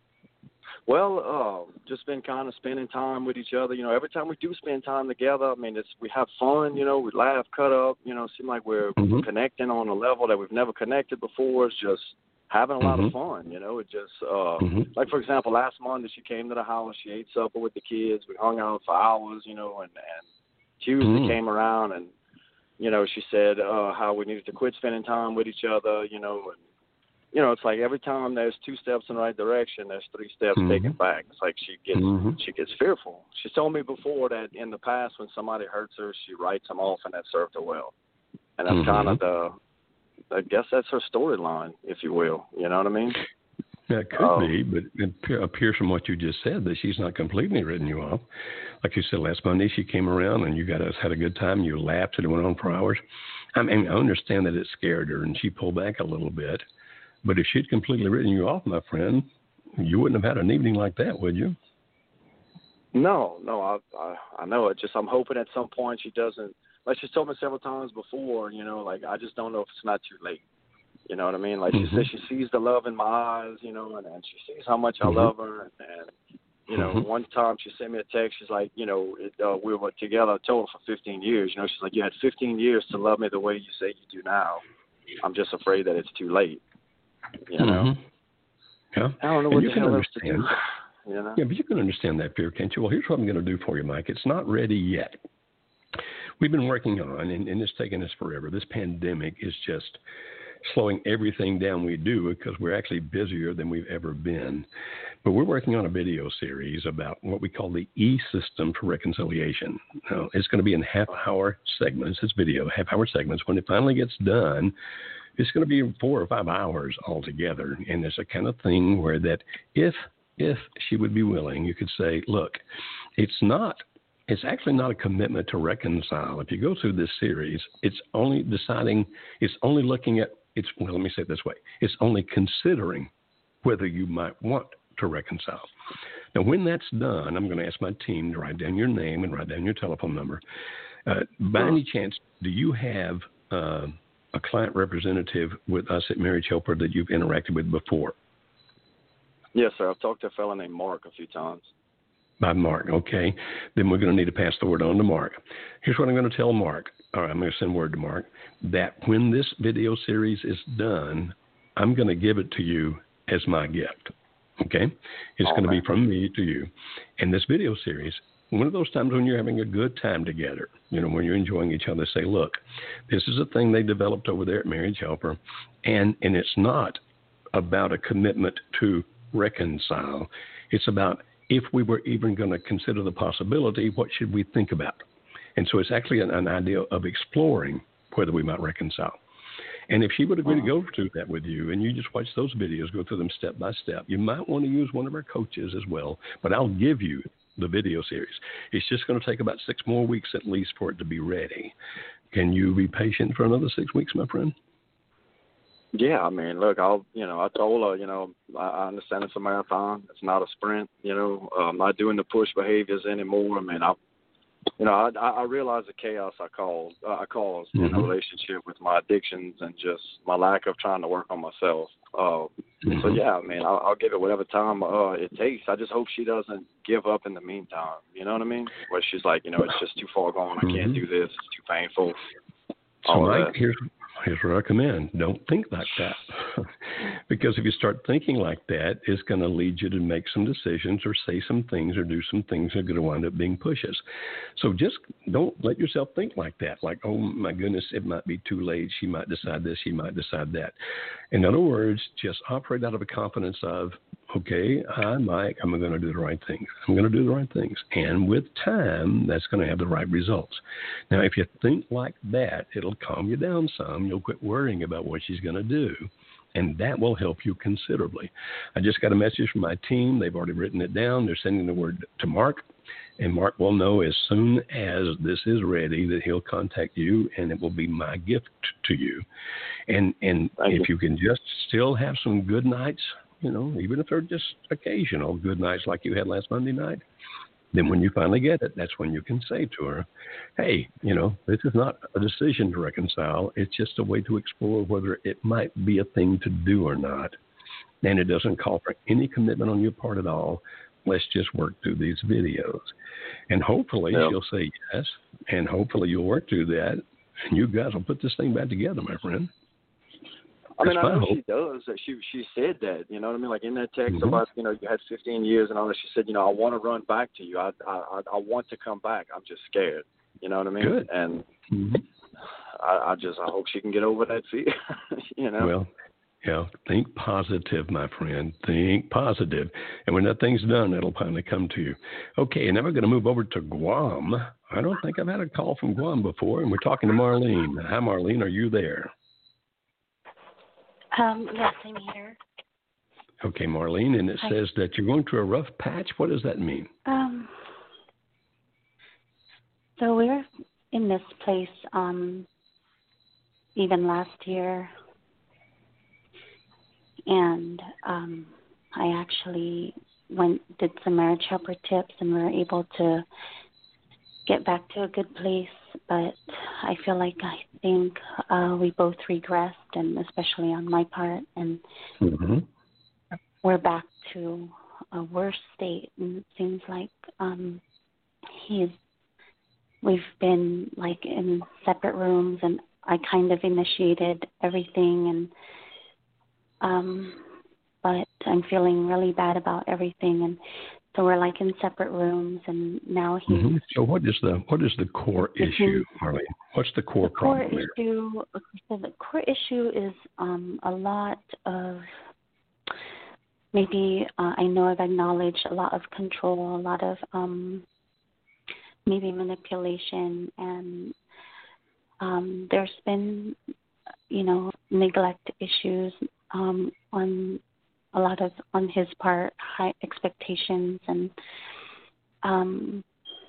Well, uh, just been kind of spending time with each other. You know, every time we do spend time together, I mean, it's we have fun. You know, we laugh, cut up. You know, it seems like we're mm-hmm. connecting on a level that we've never connected before. It's just having a lot mm-hmm. of fun. You know, it just uh, mm-hmm. like for example, last Monday she came to the house. She ate supper with the kids. We hung out for hours. You know, and and Tuesday mm-hmm. came around and you know she said uh, how we needed to quit spending time with each other. You know, and you know, it's like every time there's two steps in the right direction, there's three steps mm-hmm. taken back. It's like she gets mm-hmm. she gets fearful. She told me before that in the past when somebody hurts her, she writes them off, and that served her well. And that's mm-hmm. kind of the, I guess that's her storyline, if you will. You know what I mean? Yeah, it could um, be, but it appears from what you just said that she's not completely written you off. Like you said, last Monday she came around and you guys had a good time. You laughed and it went on for hours. I mean, I understand that it scared her and she pulled back a little bit. But if she'd completely written you off, my friend, you wouldn't have had an evening like that, would you? No, no, I, I, I know it. Just I'm hoping at some point she doesn't. Like she's told me several times before, you know, like I just don't know if it's not too late. You know what I mean? Like mm-hmm. she says she sees the love in my eyes, you know, and, and she sees how much mm-hmm. I love her. And, and you know, mm-hmm. one time she sent me a text. She's like, you know, it, uh, we were together, I told her for fifteen years. You know, she's like, you had fifteen years to love me the way you say you do now. I'm just afraid that it's too late. You know. Mm-hmm. Yeah. I don't know and what you the can hell understand. else to do. You know? Yeah, but you can understand that fear, can't you? Well, here's what I'm going to do for you, Mike. It's not ready yet. We've been working on, and, and it's taken us forever. This pandemic is just slowing everything down we do because we're actually busier than we've ever been. But we're working on a video series about what we call the E system for reconciliation. Now, it's going to be in half-hour segments. It's video, half-hour segments. When it finally gets done, it's going to be four or five hours altogether. And there's a kind of thing where that if if she would be willing, you could say, look, it's not It's actually not a commitment to reconcile. If you go through this series, it's only deciding, it's only looking at, it's well, let me say it this way. It's only considering whether you might want to reconcile. Now, when that's done, I'm going to ask my team to write down your name and write down your telephone number. Uh, by any chance, do you have uh, a client representative with us at Marriage Helper that you've interacted with before? Yes, sir. I've talked to a fellow named Mark a few times. By Mark, okay. Then we're going to need to pass the word on to Mark. Here's what I'm going to tell Mark. All right, I'm going to send word to Mark that when this video series is done, I'm going to give it to you as my gift, okay? It's going to be from me to you. And this video series, one of those times when you're having a good time together, you know, when you're enjoying each other, say, look, this is a thing they developed over there at Marriage Helper, and, and it's not about a commitment to reconcile. It's about if we were even going to consider the possibility, what should we think about? And so it's actually an, an idea of exploring whether we might reconcile. And if she would agree to go through that with you and you just watch those videos, go through them step by step, you might want to use one of our coaches as well, but I'll give you the video series. It's just going to take about six more weeks at least for it to be ready. Can you be patient for another six weeks, my friend? Yeah, I mean, look, I'll, you know, I told her, you know, I, I understand it's a marathon. It's not a sprint, you know. I'm not doing the push behaviors anymore. I mean, I, you know, I, I realize the chaos I caused, uh, I caused mm-hmm. in a relationship with my addictions and just my lack of trying to work on myself. Uh, mm-hmm. So, yeah, I mean, I'll, I'll give it whatever time uh, it takes. I just hope she doesn't give up in the meantime. You know what I mean? Where she's like, you know, it's just too far gone. I mm-hmm. can't do this. It's too painful. So, Mike, here's Here's what I recommend. Don't think like that. Because if you start thinking like that, it's going to lead you to make some decisions or say some things or do some things that are going to wind up being pushes. So just don't let yourself think like that. Like, oh, my goodness, it might be too late. She might decide this. She might decide that. In other words, just operate out of a confidence of, okay, I, Mike, I'm going to do the right things. I'm going to do the right things. And with time, that's going to have the right results. Now, if you think like that, it'll calm you down some. You'll quit worrying about what she's going to do, and that will help you considerably. I just got a message from my team. They've already written it down. They're sending the word to Mark, and Mark will know as soon as this is ready that he'll contact you, and it will be my gift to you. And and Thank if you. you can just still have some good nights, you know, even if they're just occasional good nights like you had last Monday night, then when you finally get it, that's when you can say to her, hey, you know, this is not a decision to reconcile. It's just a way to explore whether it might be a thing to do or not. And it doesn't call for any commitment on your part at all. Let's just work through these videos. And hopefully yeah. she'll say yes, and hopefully you'll work through that, and you guys will put this thing back together, my friend. I mean, That's I know hope. she does. She she said that, you know what I mean? Like in that text mm-hmm. about, you know, you had fifteen years and all that, she said, you know, I want to run back to you. I I I want to come back. I'm just scared. You know what I mean? Good. And mm-hmm. I, I just, I hope she can get over that fear, you know? Well, yeah, think positive, my friend. Think positive. And when that thing's done, it'll finally come to you. Okay, and now we're going to move over to Guam. I don't think I've had a call from Guam before, and we're talking to Marlene. Hi, Marlene. Are you there? Um, yes, I'm here. Okay, Marlene, and it Hi. says that you're going through a rough patch. What does that mean? Um, so we're in this place um, even last year, and um, I actually went did some marriage helper tips, and we were able to get back to a good place. But I feel like I think uh, we both regressed, and especially on my part, and mm-hmm. we're back to a worse state. And it seems like um, he's we've been like in separate rooms, and I kind of initiated everything, and Um, but I'm feeling really bad about everything, and so we're like in separate rooms. And now he's. Mm-hmm. So what is the what is the core issue, Marlene? What's the core the core problem there? issue? So the core issue is um, a lot of. Maybe uh, I know I've acknowledged a lot of control, a lot of um, maybe manipulation, and um, there's been, you know, neglect issues um, on a lot of on his part, high expectations, and um,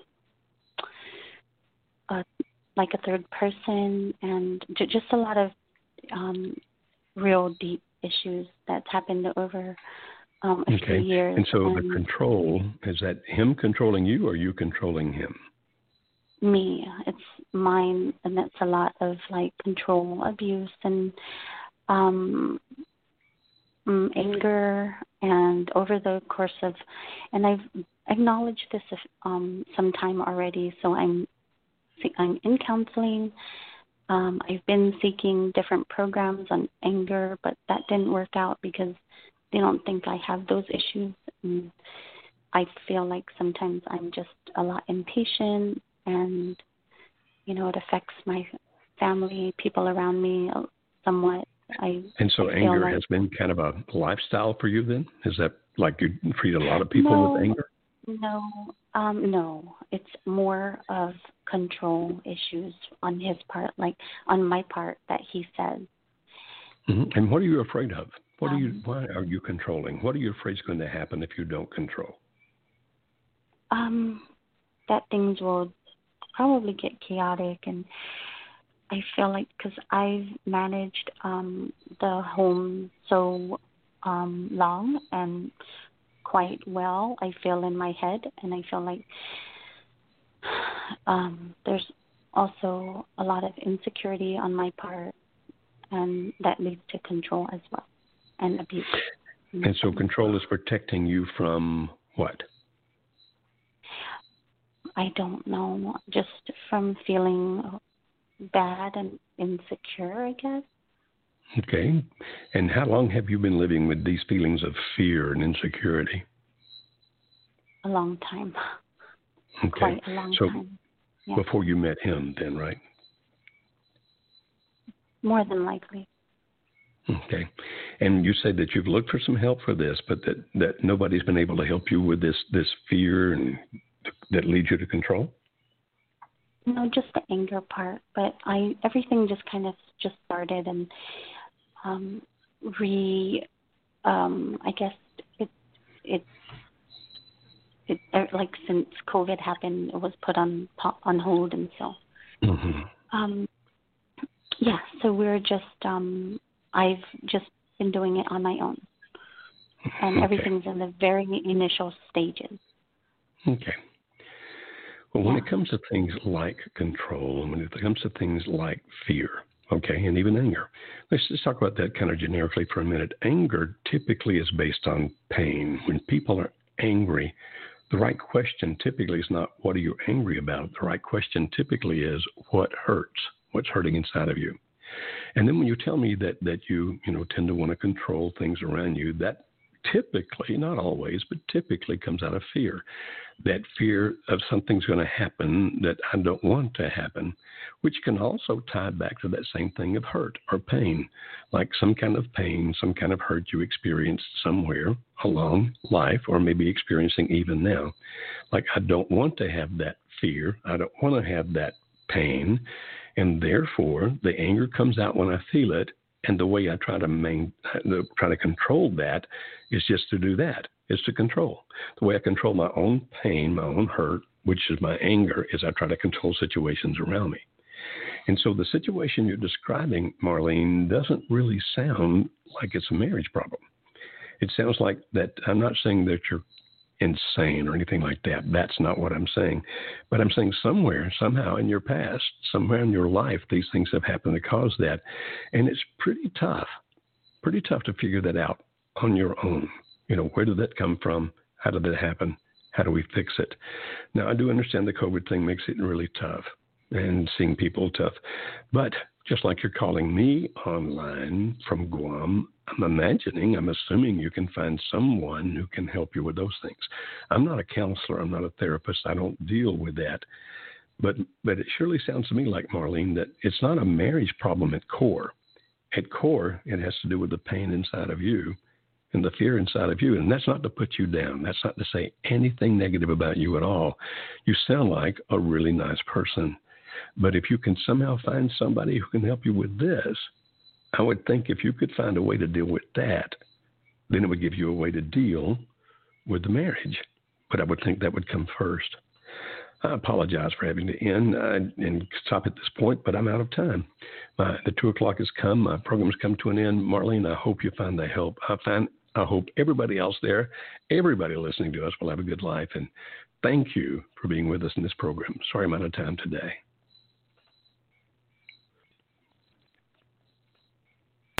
uh, like a third person, and j- just a lot of um, real deep issues that's happened over um, a okay. few years. And so and the control, is that him controlling you or you controlling him? Me. It's mine, and that's a lot of like control, abuse, and um, um, anger. And over the course of, and I've acknowledged this um, some time already, so I'm I'm in counseling. Um, I've been seeking different programs on anger, but that didn't work out because they don't think I have those issues. And I feel like sometimes I'm just a lot impatient, and, you know, it affects my family, people around me somewhat. I And so I anger like, has been kind of a lifestyle for you then? Is that like you treat a lot of people no, with anger? No, um, no. It's more of control issues on his part, like on my part that he said. Mm-hmm. And what are you afraid of? What um, are you? Why are you controlling? What are you afraid is going to happen if you don't control? Um, that things will probably get chaotic, and I feel like because I've managed um, the home so um, long and quite well, I feel in my head, and I feel like um, there's also a lot of insecurity on my part, and that leads to control as well, and abuse. And so control is protecting you from what? I don't know, just from feeling bad and insecure, I guess. Okay. And how long have you been living with these feelings of fear and insecurity? A long time. Okay. Quite a long so time. Yeah. Before you met him then, right? More than likely. Okay. And you said that you've looked for some help for this, but that, that nobody's been able to help you with this, this fear and that leads you to control? No, just the anger part. But I everything just kind of just started and um, re, um, I guess it, it, it, like since COVID happened, it was put on on hold, and so, mm-hmm. um, yeah. So we're just, um, I've just been doing it on my own, and okay. everything's in the very initial stages. Okay. Well, when yeah. it comes to things like control, and when it comes to things like fear, okay, and even anger, let's just talk about that kind of generically for a minute. Anger typically is based on pain. When people are angry, the right question typically is not, what are you angry about? The right question typically is, what hurts? What's hurting inside of you? And then when you tell me that, that you, you know, tend to want to control things around you, that typically, not always, but typically comes out of fear. That fear of something's going to happen that I don't want to happen, which can also tie back to that same thing of hurt or pain, like some kind of pain, some kind of hurt you experienced somewhere along life, or maybe experiencing even now. Like, I don't want to have that fear. I don't want to have that pain. And therefore, the anger comes out when I feel it. And the way I try to main, try to control that is just to do that, is to control. The way I control my own pain, my own hurt, which is my anger, is I try to control situations around me. And so the situation you're describing, Marlene, doesn't really sound like it's a marriage problem. It sounds like that. I'm not saying that you're insane or anything like that. That's not what I'm saying. But I'm saying somewhere, somehow in your past, somewhere in your life, these things have happened to cause that. And it's pretty tough, pretty tough to figure that out on your own. You know, where did that come from? How did that happen? How do we fix it? Now, I do understand the COVID thing makes it really tough and seeing people tough. But just like you're calling me online from Guam, I'm imagining, I'm assuming you can find someone who can help you with those things. I'm not a counselor. I'm not a therapist. I don't deal with that. But but it surely sounds to me like, Marlene, that it's not a marriage problem at core. At core, it has to do with the pain inside of you and the fear inside of you. And that's not to put you down. That's not to say anything negative about you at all. You sound like a really nice person. But if you can somehow find somebody who can help you with this, I would think if you could find a way to deal with that, then it would give you a way to deal with the marriage. But I would think that would come first. I apologize for having to end uh, and stop at this point, but I'm out of time. My, the two o'clock has come. My program has come to an end. Marlene, I hope you find the help. I find. I hope everybody else there, everybody listening to us will have a good life. And thank you for being with us in this program. Sorry I'm out of time today.